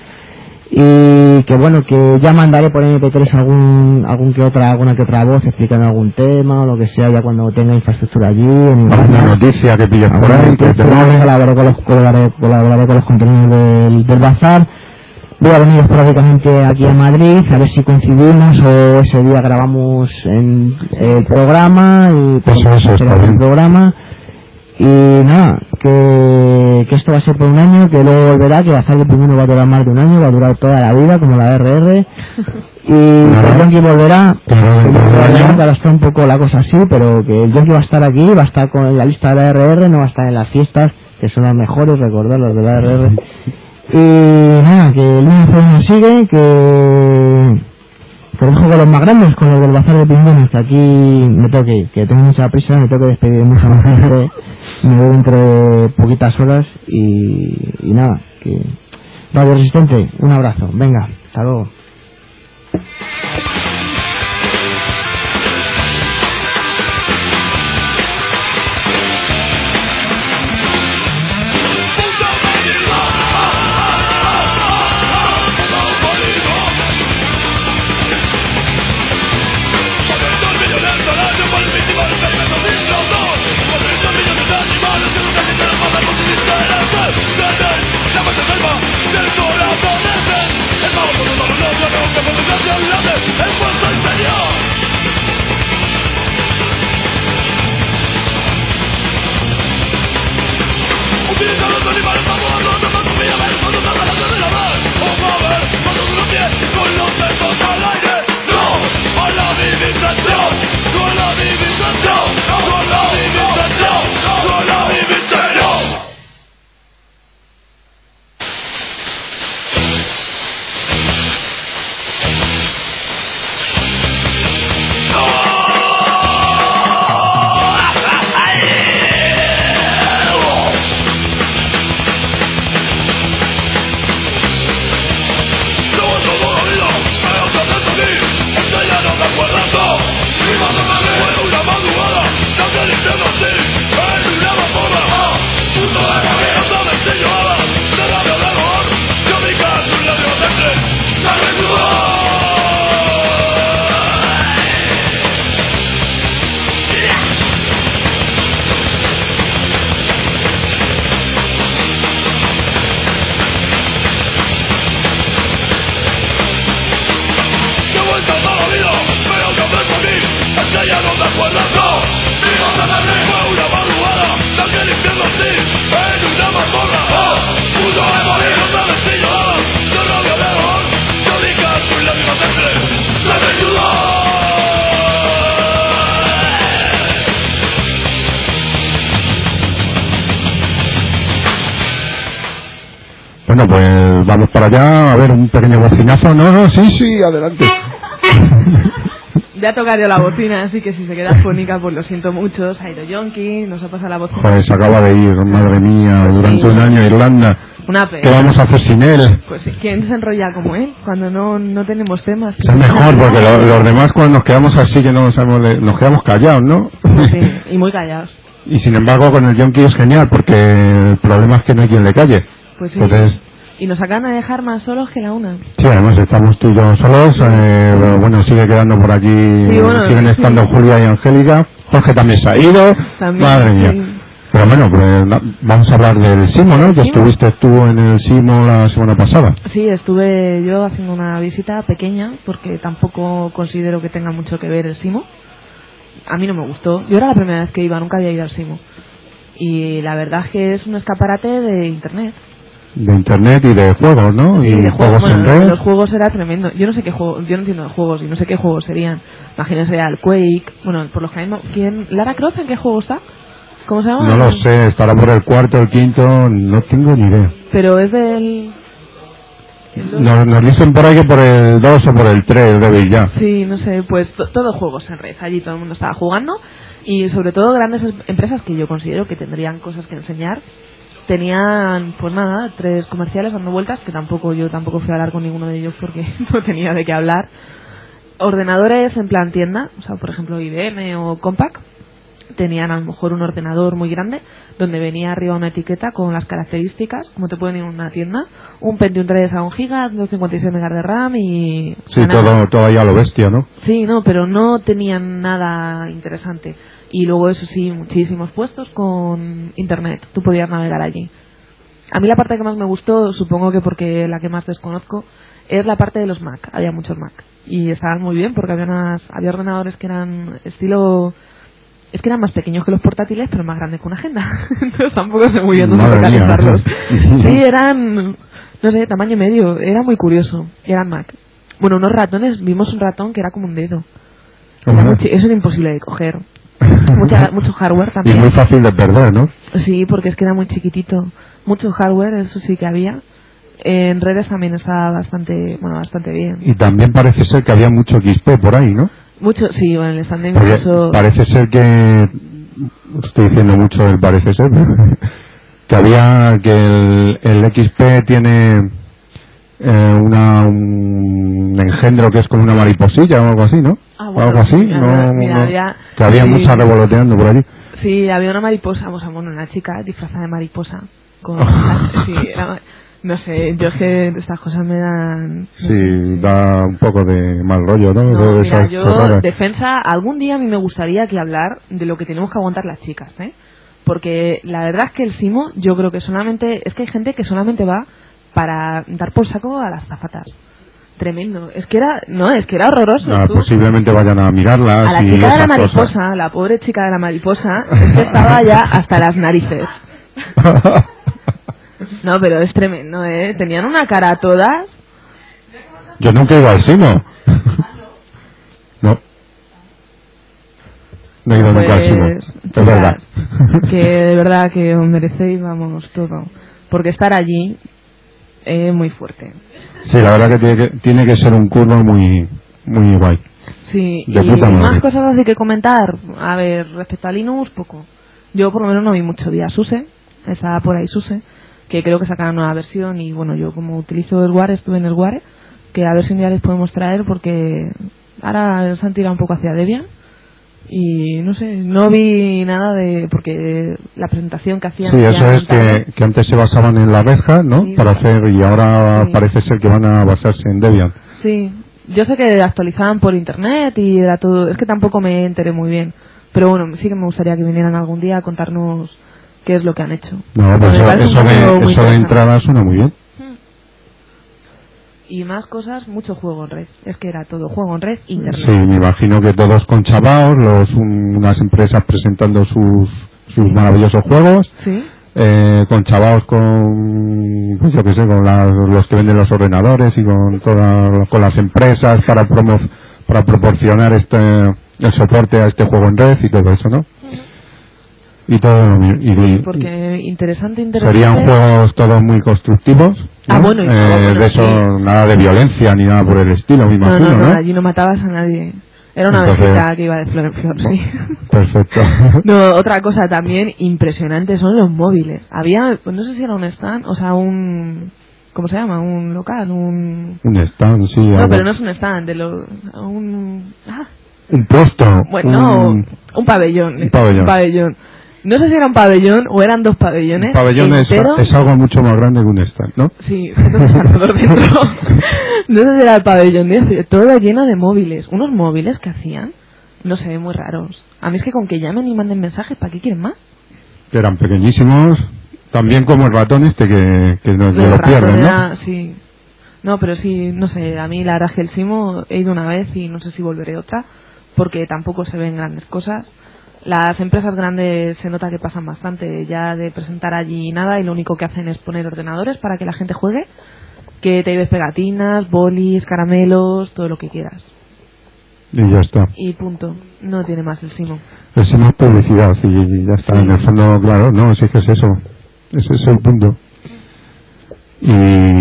Y que bueno, que ya mandaré por MP3 alguna que otra voz explicando algún tema o lo que sea, ya cuando tenga infraestructura allí en Una Irlanda. noticia que pillas por ahí, que te mole. Colaboraré con los contenidos del bazar. Voy a venir esporádicamente aquí a Madrid a ver si coincidimos o ese día grabamos en el programa y Eso está hacer el bien. programa. Y nada, que esto va a ser por un año, que luego volverá, que Bazar de primero va a durar más de un año, va a durar toda la vida como la RR. Y el Yonki volverá, que ahora está un poco la cosa así, pero que el Yonki va a estar aquí, va a estar con la lista de la RR, no va a estar en las fiestas, que son las mejores, recordad, las de la RR. Y nada, que el lunes nos sigue, que dejo con los más grandes, con los del Bazar de Pingones, que aquí me tengo que ir, que tengo mucha prisa, me tengo que despedir de mucha más gente, me voy dentro de poquitas horas y nada, que Radio Resistente, un abrazo, venga, hasta luego. Bueno, pues vamos para allá a ver un pequeño bocinazo. No, sí, adelante. Voy a tocar yo la bocina, así que si se queda fónica, pues lo siento mucho. Sairo Yonki, nos ha pasado la bocina. Joder, se acaba de ir, madre mía, Pues durante sí. un año a Irlanda. Una pena. ¿Qué vamos a hacer sin él? Pues ¿quién se enrolla como él cuando no tenemos temas? Es mejor, porque los demás cuando nos quedamos así que no sabemos nos quedamos callados, ¿no? Sí, y muy callados. Y sin embargo con el Yonki es genial, porque el problema es que no hay quien le calle. Pues sí. Entonces, Y nos acaban de dejar más solos que la una. sí, además estamos tú y yo solos, pero bueno, sigue quedando por allí, Sí, bueno, siguen estando sí. Julia y Angélica, Jorge también se ha ido, También, madre mía. sí. Pero bueno, pues vamos a hablar del Simo, ¿no? Que Simo. estuviste tú en el Simo la semana pasada. Sí, estuve yo haciendo una visita pequeña porque tampoco considero que tenga mucho que ver el Simo. A mí no me gustó. Yo era la primera vez que iba, nunca había ido al Simo. Y la verdad es que es un escaparate de internet. De internet y de juegos, ¿no? Sí, y de juegos bueno, en red. los juegos era tremendo. Yo no sé qué juego, yo no entiendo de juegos y no sé qué juegos serían. Imagínense el Quake, bueno, por los que hay, ¿quién? ¿Lara Croft en qué juego está? ¿Cómo se llama? No lo sé, estará por el cuarto, el quinto, no tengo ni idea. Pero es del... Nos dicen por ahí que por el 2 o por el 3 debe ir ya. Sí, no sé, pues todos juegos en red. Allí todo el mundo estaba jugando y sobre todo grandes empresas que yo considero que tendrían cosas que enseñar. Tenían, pues nada, 3 comerciales dando vueltas, que yo tampoco fui a hablar con ninguno de ellos porque no tenía de qué hablar. Ordenadores en plan tienda, o sea, por ejemplo IBM o Compaq, tenían a lo mejor un ordenador muy grande donde venía arriba una etiqueta con las características, como te pueden ir en una tienda, un Pentium 3 a 1 GB, 256 MB de RAM y... Sí, todo ahí a lo bestia, ¿no? Sí, no, pero no tenían nada interesante. Y luego, eso sí, muchísimos puestos con internet. Tú podías navegar allí. A mí la parte que más me gustó, supongo que porque la que más desconozco, es la parte de los Mac. Había muchos Mac. Y estaban muy bien porque había ordenadores que eran estilo... Es que eran más pequeños que los portátiles, pero más grandes que una agenda. Entonces tampoco sé muy bien dónde Madre mía. localizarlos. Sí, eran... No sé, tamaño medio. Era muy curioso. Eran Mac. Bueno, unos ratones, vimos un ratón que era como un dedo. Eso era imposible de coger. Mucho hardware Y también. muy fácil de perder, ¿no? Sí, porque es que era muy chiquitito. Mucho hardware, eso sí que había. En redes también estaba bastante bien. Y también parece ser que había mucho XP por ahí, ¿no? Mucho, sí, bueno, el stand de Porque eso... parece ser que... Estoy diciendo mucho el parece ser, que el XP tiene un engendro que es como una mariposilla o algo así, ¿no? bueno, algo así, mira, que había sí, muchas revoloteando por allí. Sí, había una mariposa, una chica disfrazada de mariposa. Sí, no sé, yo es que estas cosas me dan... Sí, da un poco de mal rollo, ¿no? No, mira, yo, defensa, algún día a mí me gustaría que hablar de lo que tenemos que aguantar las chicas, ¿eh? Porque la verdad es que el Simo, yo creo que es que hay gente que solamente va para dar por saco a las zafatas. Tremendo. Es que era horroroso. Posiblemente vayan a mirarlas. A la chica de la mariposa, la pobre chica de la mariposa, es que estaba ya hasta las narices. No, pero es tremendo, ¿eh? Tenían una cara todas. Yo nunca he ido al Simo. No he ido nunca al Simo. Es verdad. Que de verdad que os merecéis, vamos, todo. Porque estar allí es muy fuerte. Sí, la verdad que tiene que ser un curro muy guay. Sí, de y más cosas así que comentar. A ver, respecto a Linux, poco. Yo por lo menos no vi mucho día SUSE. Estaba por ahí SUSE, que creo que sacaron una nueva versión. Y bueno, yo como utilizo el Ware, estuve en el Ware, que a ver si un día les podemos traer, porque ahora se han tirado un poco hacia Debian. Y no sé, no vi nada porque la presentación que hacían... Sí, eso es que antes se basaban en la Red Hat, ¿no? Sí, para hacer, y ahora sí. Parece ser que van a basarse en Debian. Sí, yo sé que actualizaban por internet y era todo, es que tampoco me enteré muy bien, pero bueno, sí que me gustaría que vinieran algún día a contarnos qué es lo que han hecho. No, pues eso de entrada suena muy bien. Y más cosas, mucho juego en red. Es que era todo juego en red, internet. Sí, me imagino que todos con chavaos, unas empresas presentando sus maravillosos juegos. Sí. Con chavaos, pues yo qué sé, con los que venden los ordenadores y con las empresas para proporcionar el soporte a este juego en red y todo eso, ¿no? Y todo porque interesante. Serían juegos todos muy constructivos, ¿no? Bueno, de eso, sí. nada de violencia ni nada por el estilo, me imagino, ¿no? Allí no matabas a nadie. Era una Entonces, abejita que iba de flor en flor, sí. Perfecto. No, otra cosa también impresionante son los móviles. Había, pues no sé si era un stand, o sea, ¿cómo se llama? Un local, un stand, sí. No, algo. pero no es un stand, Un puesto. Bueno, un pabellón. Un pabellón. No sé si era un pabellón o eran dos pabellones. Un pabellón es algo mucho más grande que un stand, ¿no? Sí, están todos dentro. No sé si era el pabellón, todo lleno de móviles. Unos móviles que hacían, no sé, muy raros. A mí es que con que llamen y manden mensajes, ¿para qué quieren más? Que eran pequeñísimos, también como el ratón que lo pierden, ¿no? Sí. No, pero sí, no sé, a mí la verdad es que el Simo he ido una vez y no sé si volveré otra, porque tampoco se ven grandes cosas. Las empresas grandes se nota que pasan bastante ya de presentar allí nada y lo único que hacen es poner ordenadores para que la gente juegue, que te lleves pegatinas, bolis, caramelos, todo lo que quieras. Y ya está. Y punto. No tiene más el Simo. El Simo es publicidad y ya está. Sí. En el fondo, claro, no, sí que es eso. Ese es el punto. Y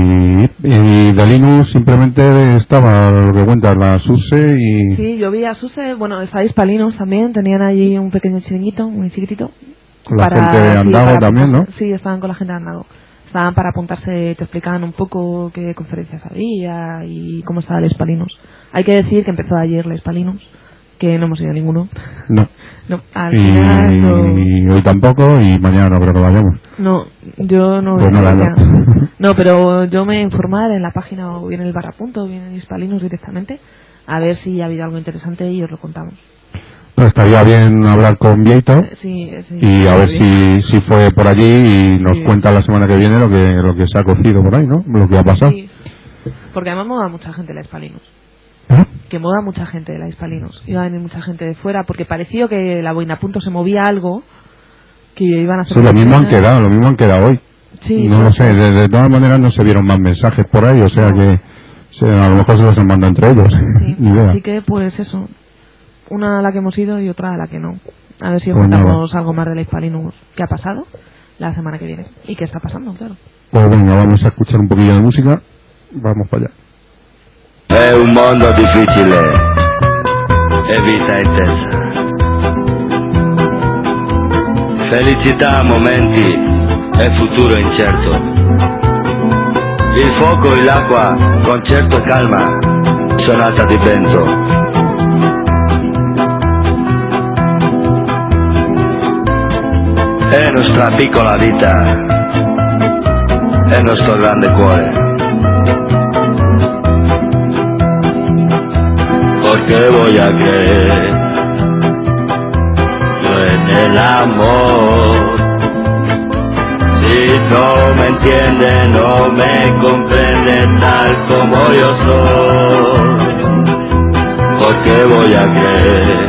de Linux simplemente estaba lo que cuentas, la SUSE y... Sí, yo vi a SUSE, bueno, está Hispalinux también, tenían allí un pequeño chiringuito, muy chiquitito. Con la gente de Andago también, ¿no? Sí, estaban con la gente de Andago. Estaban para apuntarse, te explicaban un poco qué conferencias había y cómo estaba el Hispalinux. Hay que decir que empezó ayer el Hispalinux, que no hemos ido ninguno. No. No, al final no. Y hoy tampoco y mañana no creo que vayamos. No, yo no. Pues nada, no. No, pero yo me informar en la página o bien en el barrapunto o bien en Hispalinux directamente a ver si ha habido algo interesante y os lo contamos. No, estaría bien hablar con Vieito sí, y a ver si fue por allí y nos cuenta la semana que viene lo que se ha cocido por ahí, ¿no? Lo que ha pasado. Sí, porque además mola mucha gente la Hispalinux. ¿Eh? Que mola mucha gente de la Hispalinux. Iba a venir mucha gente de fuera porque pareció que la boina punto se movía algo que iban a hacer. Sí, lo mismo han quedado hoy. Sí, no lo sé, de todas maneras no se vieron más mensajes por ahí, o sea que a lo mejor se los han mandado entre ellos. Sí, ni idea. Así que pues eso, una a la que hemos ido y otra a la que no. A ver si os contamos algo más de la Hispalinux que ha pasado la semana que viene y qué está pasando, claro. Pues venga, vamos a escuchar un poquillo de música, vamos para allá. È un mondo difficile, è vita intensa. Felicità a momenti e futuro incerto. Il fuoco e l'acqua, concerto e calma, sonata di vento. È nostra piccola vita, è nostro grande cuore. Porque voy a creer yo en el amor. Si no me entiende, no me comprende tal como yo soy. Porque voy a creer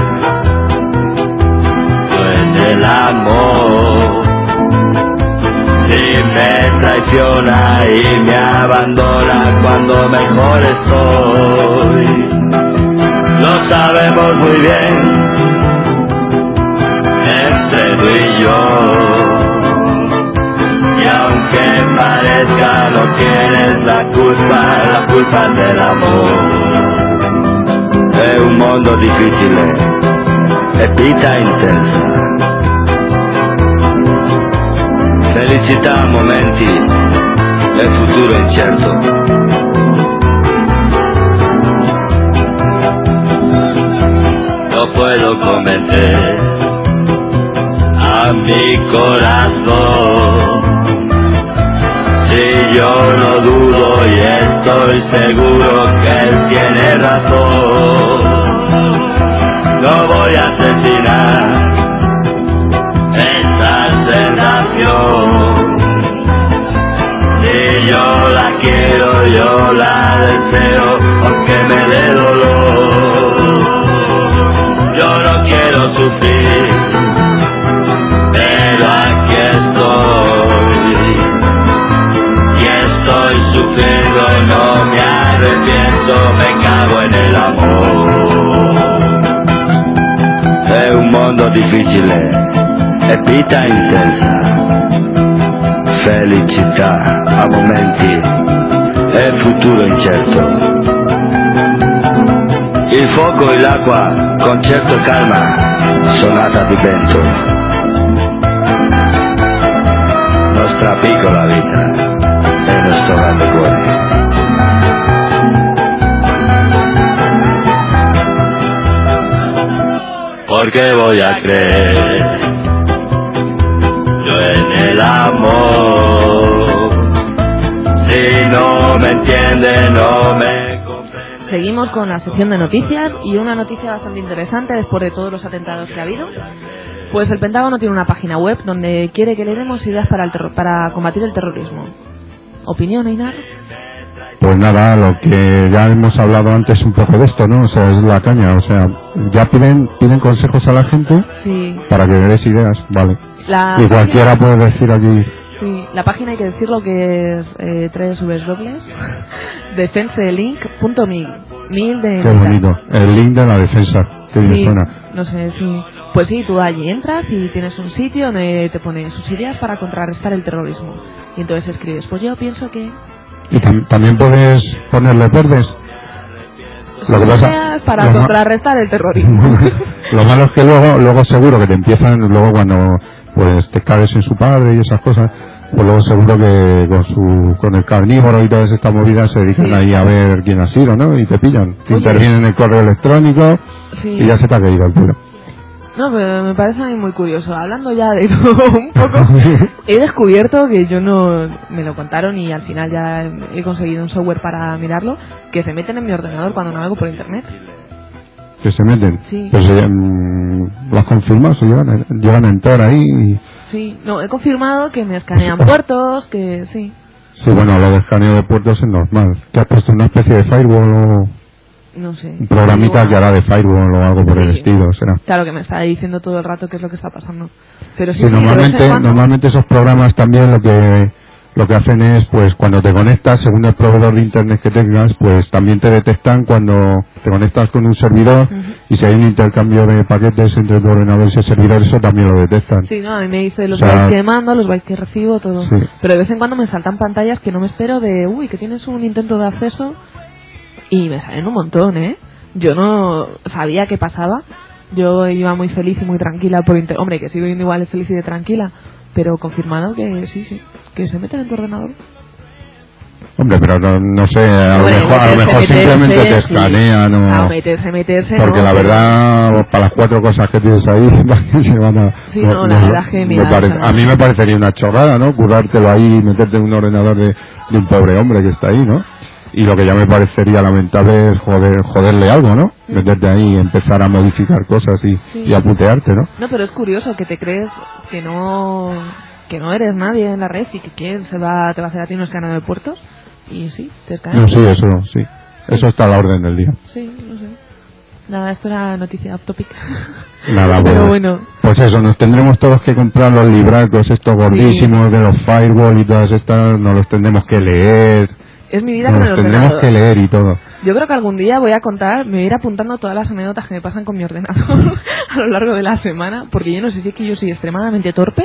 yo en el amor. Si me traiciona y me abandona cuando mejor estoy. Lo sabemos muy bien, entre tú y yo. Y aunque parezca no tienes la culpa es del amor. È un mondo difficile, è vita intensa. Felicità a momenti e futuro incerto. No puedo convencer a mi corazón. Si yo no dudo y estoy seguro que él tiene razón. No voy a asesinar esa sensación. Si yo la quiero, yo la deseo, aunque me dé dolor. Yo no quiero sufrir, pero aquí estoy. Y estoy sufriendo, no me arrepiento, me cago en el amor. È un mondo difficile, è vita intensa, felicità a momenti e futuro incerto. Il fuoco e l'acqua, concerto e calma, sonata di vento. Nostra piccola vita e nostro grande cuore. Porque voy a creer yo en el amor. Si no me entiende, no me comprende. Seguimos con la sección de noticias y una noticia bastante interesante después de todos los atentados que ha habido. Pues el Pentágono tiene una página web donde quiere que le demos ideas para combatir el terrorismo. ¿Opinión, Einar? Pues nada, lo que ya hemos hablado antes un poco de esto, ¿no? O sea, es la caña, o sea, ya piden consejos a la gente Sí. para que le des ideas, vale. La Y cualquiera página- puede decir allí, Sí, la página hay que decirlo que es www.defenselink.mil. Mil de qué bonito, el link de la defensa, que bien Sí, suena. no sé, sí. Pues sí, tú allí entras y tienes un sitio donde te pone sus ideas para contrarrestar el terrorismo. Y entonces escribes, pues yo pienso que... Y también puedes ponerle verdes. Lo que sus pasa- ideas para lo ma- contrarrestar el terrorismo. Lo malo es que luego seguro que te empiezan, luego cuando pues te caes en su padre y esas cosas, pues luego seguro que con el carnívoro y todas estas movidas se dedican Sí. ahí a ver quién ha sido, ¿no? Y te pillan. Te Oye. intervienen en el correo electrónico Sí. y ya se te ha caído el pelo. No, pero me parece a mí muy curioso. Hablando ya de todo un poco, he descubierto que yo no... Me lo contaron y al final ya he conseguido un software para mirarlo, que se meten en mi ordenador cuando navego por internet. Que se meten. Sí. Pues lo has confirmado, se llegan a entrar ahí y... Sí, no, he confirmado que me escanean puertos, que sí. Sí, bueno, lo de escaneo de puertos es normal. ¿Te has puesto una especie de firewall o No sé. un programita Igual. que hará de firewall o algo por el Sí. estilo? Será. Claro que me está diciendo todo el rato qué es lo que está pasando. Pero sí, Sí, sí, de vez en cuando- normalmente esos programas también lo que hacen es, pues cuando te conectas, según el proveedor de internet que tengas, pues también te detectan cuando te conectas con un servidor Ujú. y si hay un intercambio de paquetes entre tu ordenador y ese servidor, eso también lo detectan. Sí, no, a mí me dice los O sea, bytes que mando, los bytes que recibo, todo. Sí. Pero de vez en cuando me saltan pantallas que no me espero de, uy, que tienes un intento de acceso y me salen un montón, ¿eh? Yo no sabía qué pasaba. Yo iba muy feliz y muy tranquila por internet. Hombre, que sigo yendo igual de feliz y de tranquila, pero confirmado que sí, que se meten en tu ordenador. Hombre, pero no sé, a lo Hombre, mejor meterse, simplemente te sí. escanean Ah, o... meterse, Porque no, la pero- verdad, para las 4 cosas que tienes ahí, se van a... Sí, no, la verdad que mira, o sea- a mí me parecería una chorrada, ¿no? Currártelo ahí y meterte en un ordenador de un pobre hombre que está ahí, ¿no? Y lo que ya me parecería lamentable es joderle algo, ¿no? Meterte ahí y empezar a modificar cosas Sí. y a putearte, ¿no? No, pero es curioso que te crees que no eres nadie en la red y que quién te va a hacer a ti un escaneo de puertos y sí, te escanean. No, sí, eso, sí. Eso está a la orden del día. Sí, no sé. Nada, esto era noticia off topic. Nada, Pero pues, bueno, pues eso, nos tendremos todos que comprar los libracos estos gordísimos de los firewall y todas estas, nos los tendremos que leer, es mi vida nos con el los tendremos ordenador. que leer y todo. Yo creo que algún día voy a contar, me voy a ir apuntando todas las anécdotas que me pasan con mi ordenador a lo largo de la semana, porque yo no sé si es que yo soy extremadamente torpe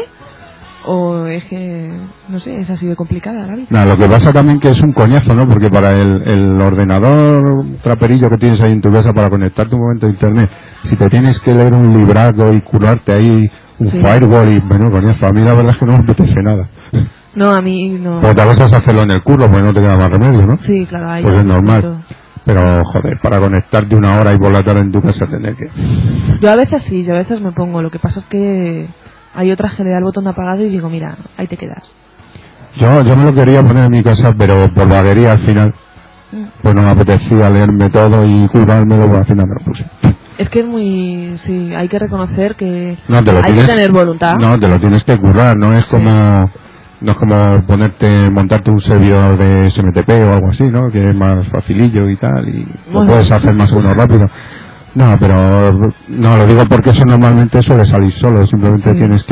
o es que, no sé, es así de complicada la vida. Nada, lo que pasa también que es un coñazo, ¿no? Porque para el ordenador traperillo que tienes ahí en tu casa para conectarte un momento a internet, si te tienes que leer un libraco y curarte ahí un Sí. firewall y, bueno, coñazo, a mí la verdad es que no me apetece nada. No, a mí no. Pues te vas a hacerlo en el curro, pues no te queda más remedio, ¿no? Sí, claro, ahí Pues ya es normal. todo. Pero, joder, para conectarte una hora y por la tarde en tu casa tener que... Yo a veces sí, yo a veces me pongo. Lo que pasa es que hay otras que le da el botón de apagado y digo, mira, ahí te quedas. Yo me lo quería poner en mi casa, pero por vaguería al final, pues no me apetecía leerme todo y currármelo, pues al final me lo puse. Es que es muy... Sí, hay que reconocer que No, te lo hay tienes, que tener voluntad. No, te lo tienes que currar, no es como... No es como montarte un servidor de SMTP o algo así, ¿no? Que es más facilillo y tal, y lo Bueno. puedes hacer más o menos rápido. No, pero no, lo digo porque eso normalmente suele salir solo, simplemente Sí. tienes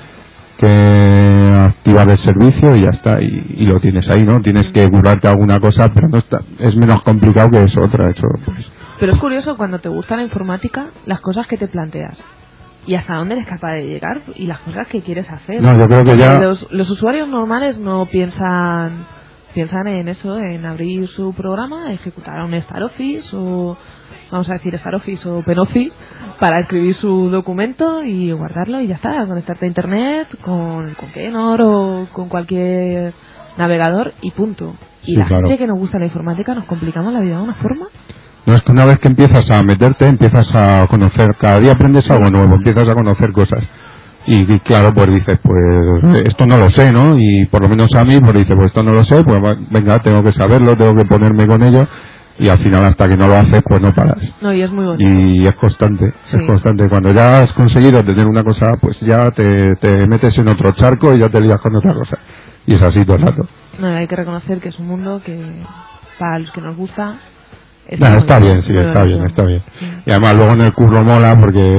que activar el servicio y ya está, y lo tienes ahí, ¿no? Tienes que currarte alguna cosa, pero no está, es menos complicado que eso otra, eso pues. Pero es curioso cuando te gusta la informática, las cosas que te planteas. y hasta dónde eres capaz de llegar y las cosas que quieres hacer. No, yo creo que ya... Los usuarios normales no piensan en eso, en abrir su programa, ejecutar un StarOffice o, vamos a decir StarOffice o OpenOffice, para escribir su documento y guardarlo y ya está, conectarte a internet con Keynote o con cualquier navegador y punto. Y Sí, la claro. gente que nos gusta la informática nos complicamos la vida de una forma. No, es que una vez que empiezas a meterte, empiezas a conocer, cada día aprendes algo nuevo, empiezas a conocer cosas. Y claro, pues dices, pues esto no lo sé, ¿no? Y por lo menos a mí, pues dices, pues esto no lo sé, pues venga, tengo que saberlo, tengo que ponerme con ello. Y al final, hasta que no lo haces, pues no paras. No, y es muy bonito. Y es constante, Sí. es constante. Cuando ya has conseguido tener una cosa, pues ya te metes en otro charco y ya te lías con otra cosa. Y es así todo el rato. No, hay que reconocer que es un mundo que para los que nos gusta Nah, muy está bien, sí, muy está bonito. bien, está bien. Sí. Y además luego en el curro mola porque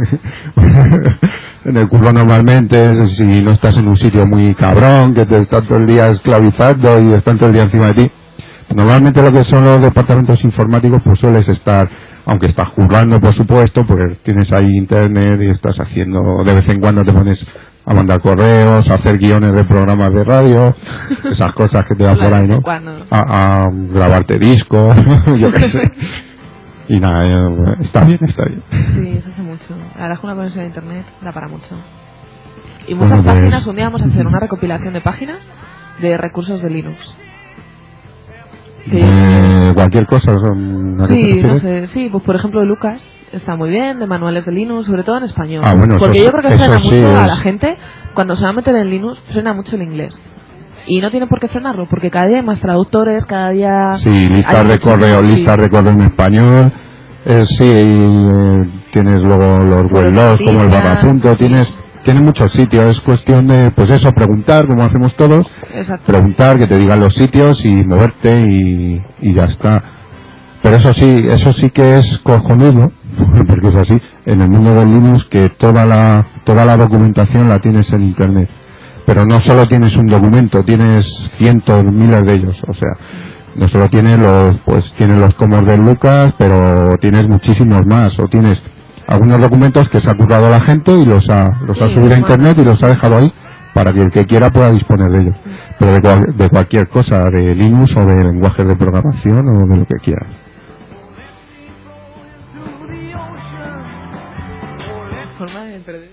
en el curro normalmente si no estás en un sitio muy cabrón, que te están todo el día esclavizando y están todo el día encima de ti, normalmente lo que son los departamentos informáticos pues sueles estar, aunque estás currando por supuesto, porque tienes ahí internet y estás haciendo, de vez en cuando te pones a mandar correos, a hacer guiones de programas de radio, esas cosas que te dan por ahí, ¿no? Cuando... A grabarte discos, yo qué sé. Y nada, está bien, está bien. Sí, se hace mucho. La verdad es que una conexión a internet da para mucho. Y muchas Bueno, pues- páginas, un día vamos a hacer una recopilación de páginas de recursos de Linux. Cualquier cosa, ¿a qué te Sí, no refieres? sé, sí, pues por ejemplo de Lucas está muy bien, de manuales de Linux, sobre todo en español. Ah, bueno, porque eso yo creo que sí, frena eso sí mucho a es- la gente, cuando se va a meter en Linux, frena mucho el inglés. Y no tiene por qué frenarlo, porque cada día hay más traductores, cada día... Sí, listas hay de muchísimo, correo, sí. listas de correo en español. Tienes luego los Foros weblogs de como el noticias, barrapunto, sí. tienes muchos sitios. Es cuestión de, pues eso, preguntar, como hacemos todos. Exacto. Preguntar, que te digan los sitios y moverte y ya está. Pero eso sí que es cojonudo, porque es así, en el mundo del Linux, que toda la documentación la tienes en internet. Pero no solo tienes un documento, tienes cientos, miles de ellos, o sea, no solo tienes los comos de Lucas, pero tienes muchísimos más, o tienes algunos documentos que se ha currado la gente y los ha Sí, subido a los internet manda. y los ha dejado ahí para que el que quiera pueda disponer de ellos. Pero de cualquier cosa, de Linux o de lenguajes de programación o de lo que quieras. Forma de perder.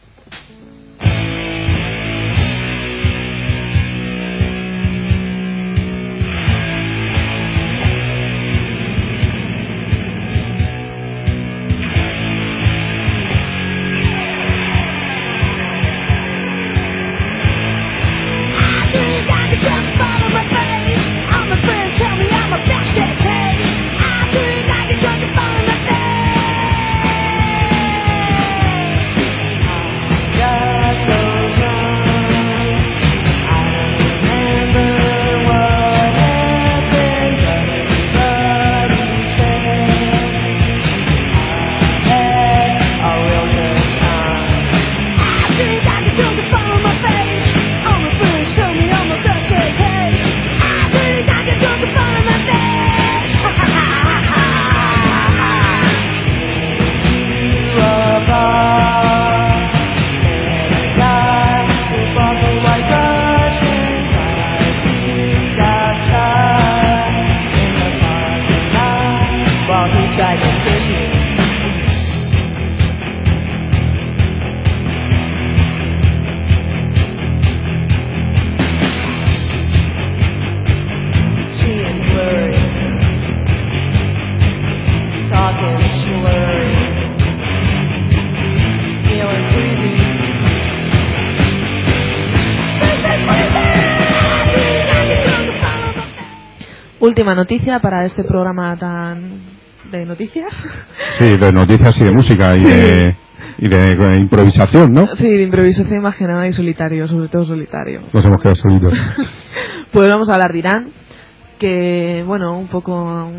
Última noticia para este programa tan de noticias. Sí, de noticias y de música y de improvisación, ¿no? Sí, de improvisación más que nada y solitario, sobre todo solitario. Nos hemos quedado solitos. Pues vamos a hablar de Irán, que bueno, un poco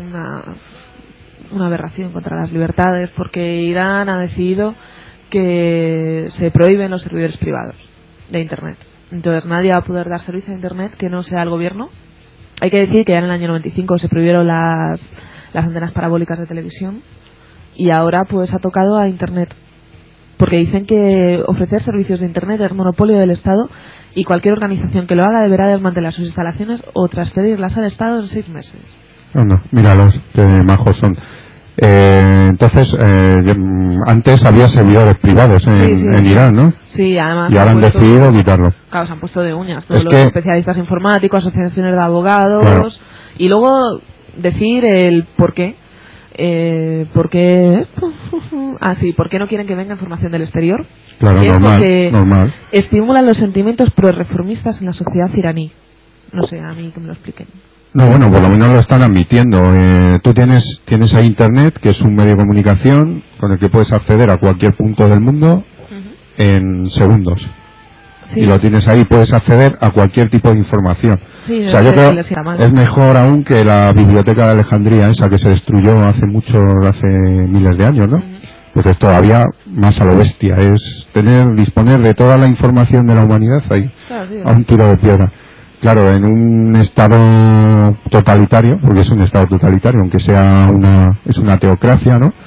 una aberración contra las libertades, porque Irán ha decidido que se prohíben los servidores privados de Internet. Entonces nadie va a poder dar servicio a Internet que no sea el gobierno. Hay que decir que ya en el año 95 se prohibieron las antenas parabólicas de televisión y ahora pues ha tocado a Internet. porque dicen que ofrecer servicios de Internet es monopolio del Estado y cualquier organización que lo haga deberá desmantelar sus instalaciones o transferirlas al Estado en 6 meses. No, míralos, qué majos son. Entonces, antes había servidores privados en Irán, ¿no? Sí, además. Y ahora han decidido quitarlo. Claro, se han puesto de uñas. Todos los especialistas informáticos, asociaciones de abogados. Claro. Y luego decir el por qué. ¿Por qué no quieren que venga información del exterior? Claro, normal. Estimulan los sentimientos pro-reformistas en la sociedad iraní. No sé, a mí que me lo expliquen. No, bueno, por lo menos lo están admitiendo. Tú tienes ahí Internet, que es un medio de comunicación con el que puedes acceder a cualquier punto del mundo en segundos. Sí. Y lo tienes ahí, puedes acceder a cualquier tipo de información. Sí, o sea, yo creo es mejor aún que la biblioteca de Alejandría, esa que se destruyó hace miles de años, ¿no? Pues es todavía más a lo bestia, es disponer de toda la información de la humanidad ahí, claro, sí, a un tiro de piedra. Claro, en un estado totalitario, porque es un estado totalitario, aunque sea es una teocracia, ¿no?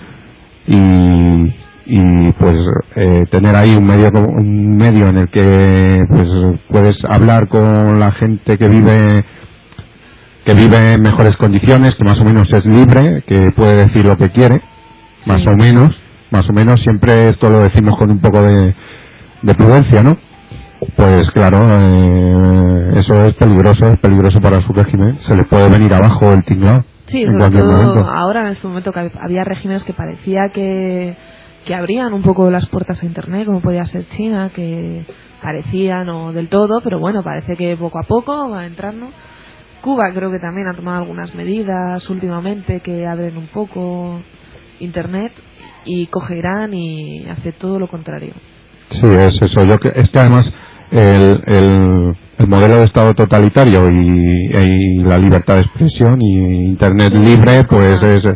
Y pues tener ahí un medio en el que pues puedes hablar con la gente que vive en mejores condiciones, que más o menos es libre, que puede decir lo que quiere, más o menos, siempre esto lo decimos con un poco de prudencia, ¿no? Pues claro, eso es peligroso para su régimen. Se les puede venir abajo el tinglado. Sí, sobre todo ahora en este momento que había regímenes que parecía que abrían un poco las puertas a Internet, como podía ser China, que parecía no del todo, pero bueno, parece que poco a poco va entrando. Cuba creo que también ha tomado algunas medidas últimamente que abren un poco Internet, y coge Irán y hace todo lo contrario. Sí, es eso. Es que además el modelo de Estado totalitario y la libertad de expresión y Internet libre, pues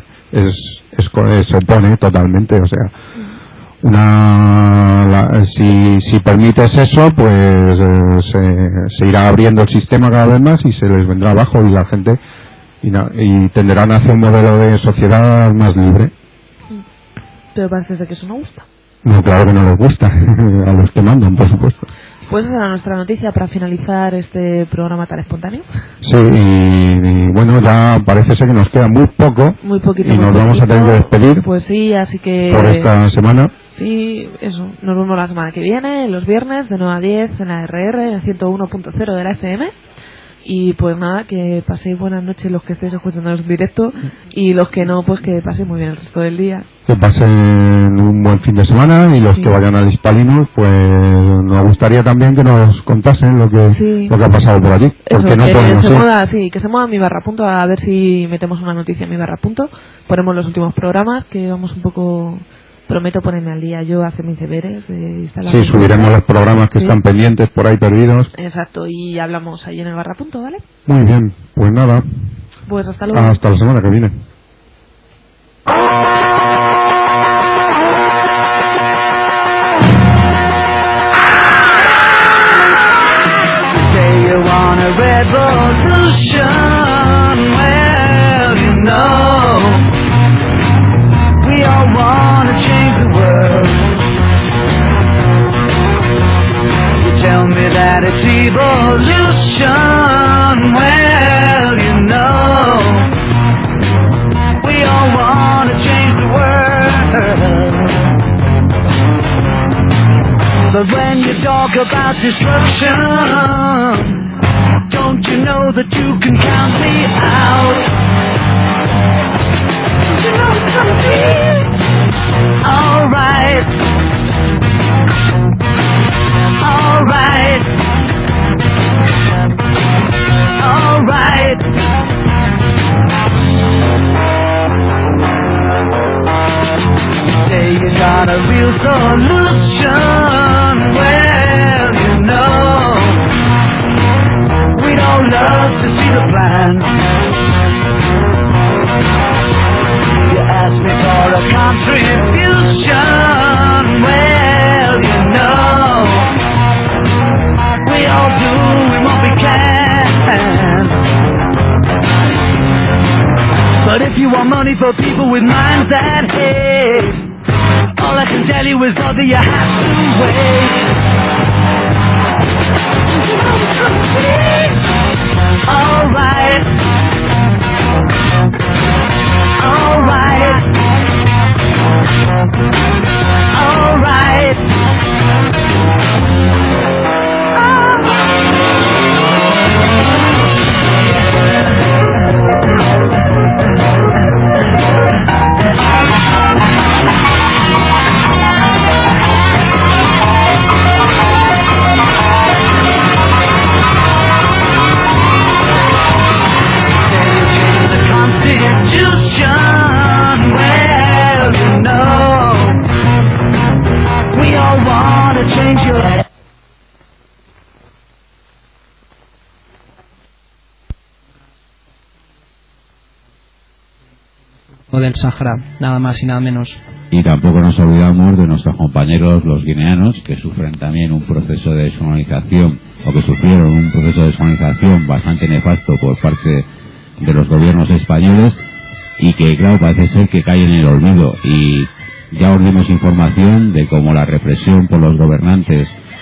se opone totalmente. O sea, si permites eso, pues se irá abriendo el sistema cada vez más y se les vendrá abajo y la gente y tenderán hacia un modelo de sociedad más libre. Pero parece que eso no gusta. No, claro que no les gusta, a los que mandan, por supuesto. Pues esa era nuestra noticia para finalizar este programa tan espontáneo. Sí, y bueno, ya parece ser que nos queda muy poco. Muy poquito. Y nos vamos a tener que despedir. Pues sí, así que... por esta semana. Sí, eso. Nos vemos la semana que viene, los viernes, de 9 a 10, en la RR, en 101.0 de la FM. Y pues nada, que paséis buenas noches los que estéis escuchándonos en directo, y los que no, pues que paséis muy bien el resto del día. Que pasen un buen fin de semana, y los que vayan al Hispalinos, pues nos gustaría también que nos contasen lo que ha pasado por allí. Eso, porque no podemos ir. Que se mueva mi barra punto, a ver si metemos una noticia en mi barra punto. Ponemos los últimos programas, que vamos un poco... Prometo ponerme al día yo, hacer mis deberes de instalar. Sí, subiremos los programas que están pendientes por ahí perdidos. Exacto, y hablamos ahí en el barra punto, ¿vale? Muy bien, pues nada. Pues hasta luego. Hasta la semana que viene. Say you want a revolution, well, you know, we all want to change the world. You tell me that it's evolution, well, you know, we all want to change the world. But when you talk about destruction, don't you know that you can count me out? Don't you know it's gonna be alright? Alright. Alright. Say you got a real solution. Well, you know, we'd all love to see the plan. You ask me for a contribution. Well, you know, we all do what we can. But if you want money for people with minds that hate, all I can tell tell you is all that you have to wait. Alright. Alright. Alright. Del Sahara, nada más y nada menos. Y tampoco nos olvidamos de nuestros compañeros los guineanos, que sufren también un proceso de descolonización, o que sufrieron un proceso de descolonización bastante nefasto por parte de los gobiernos españoles, y que claro, parece ser que caen en el olvido. Y ya os dimos información de cómo la represión por los gobernantes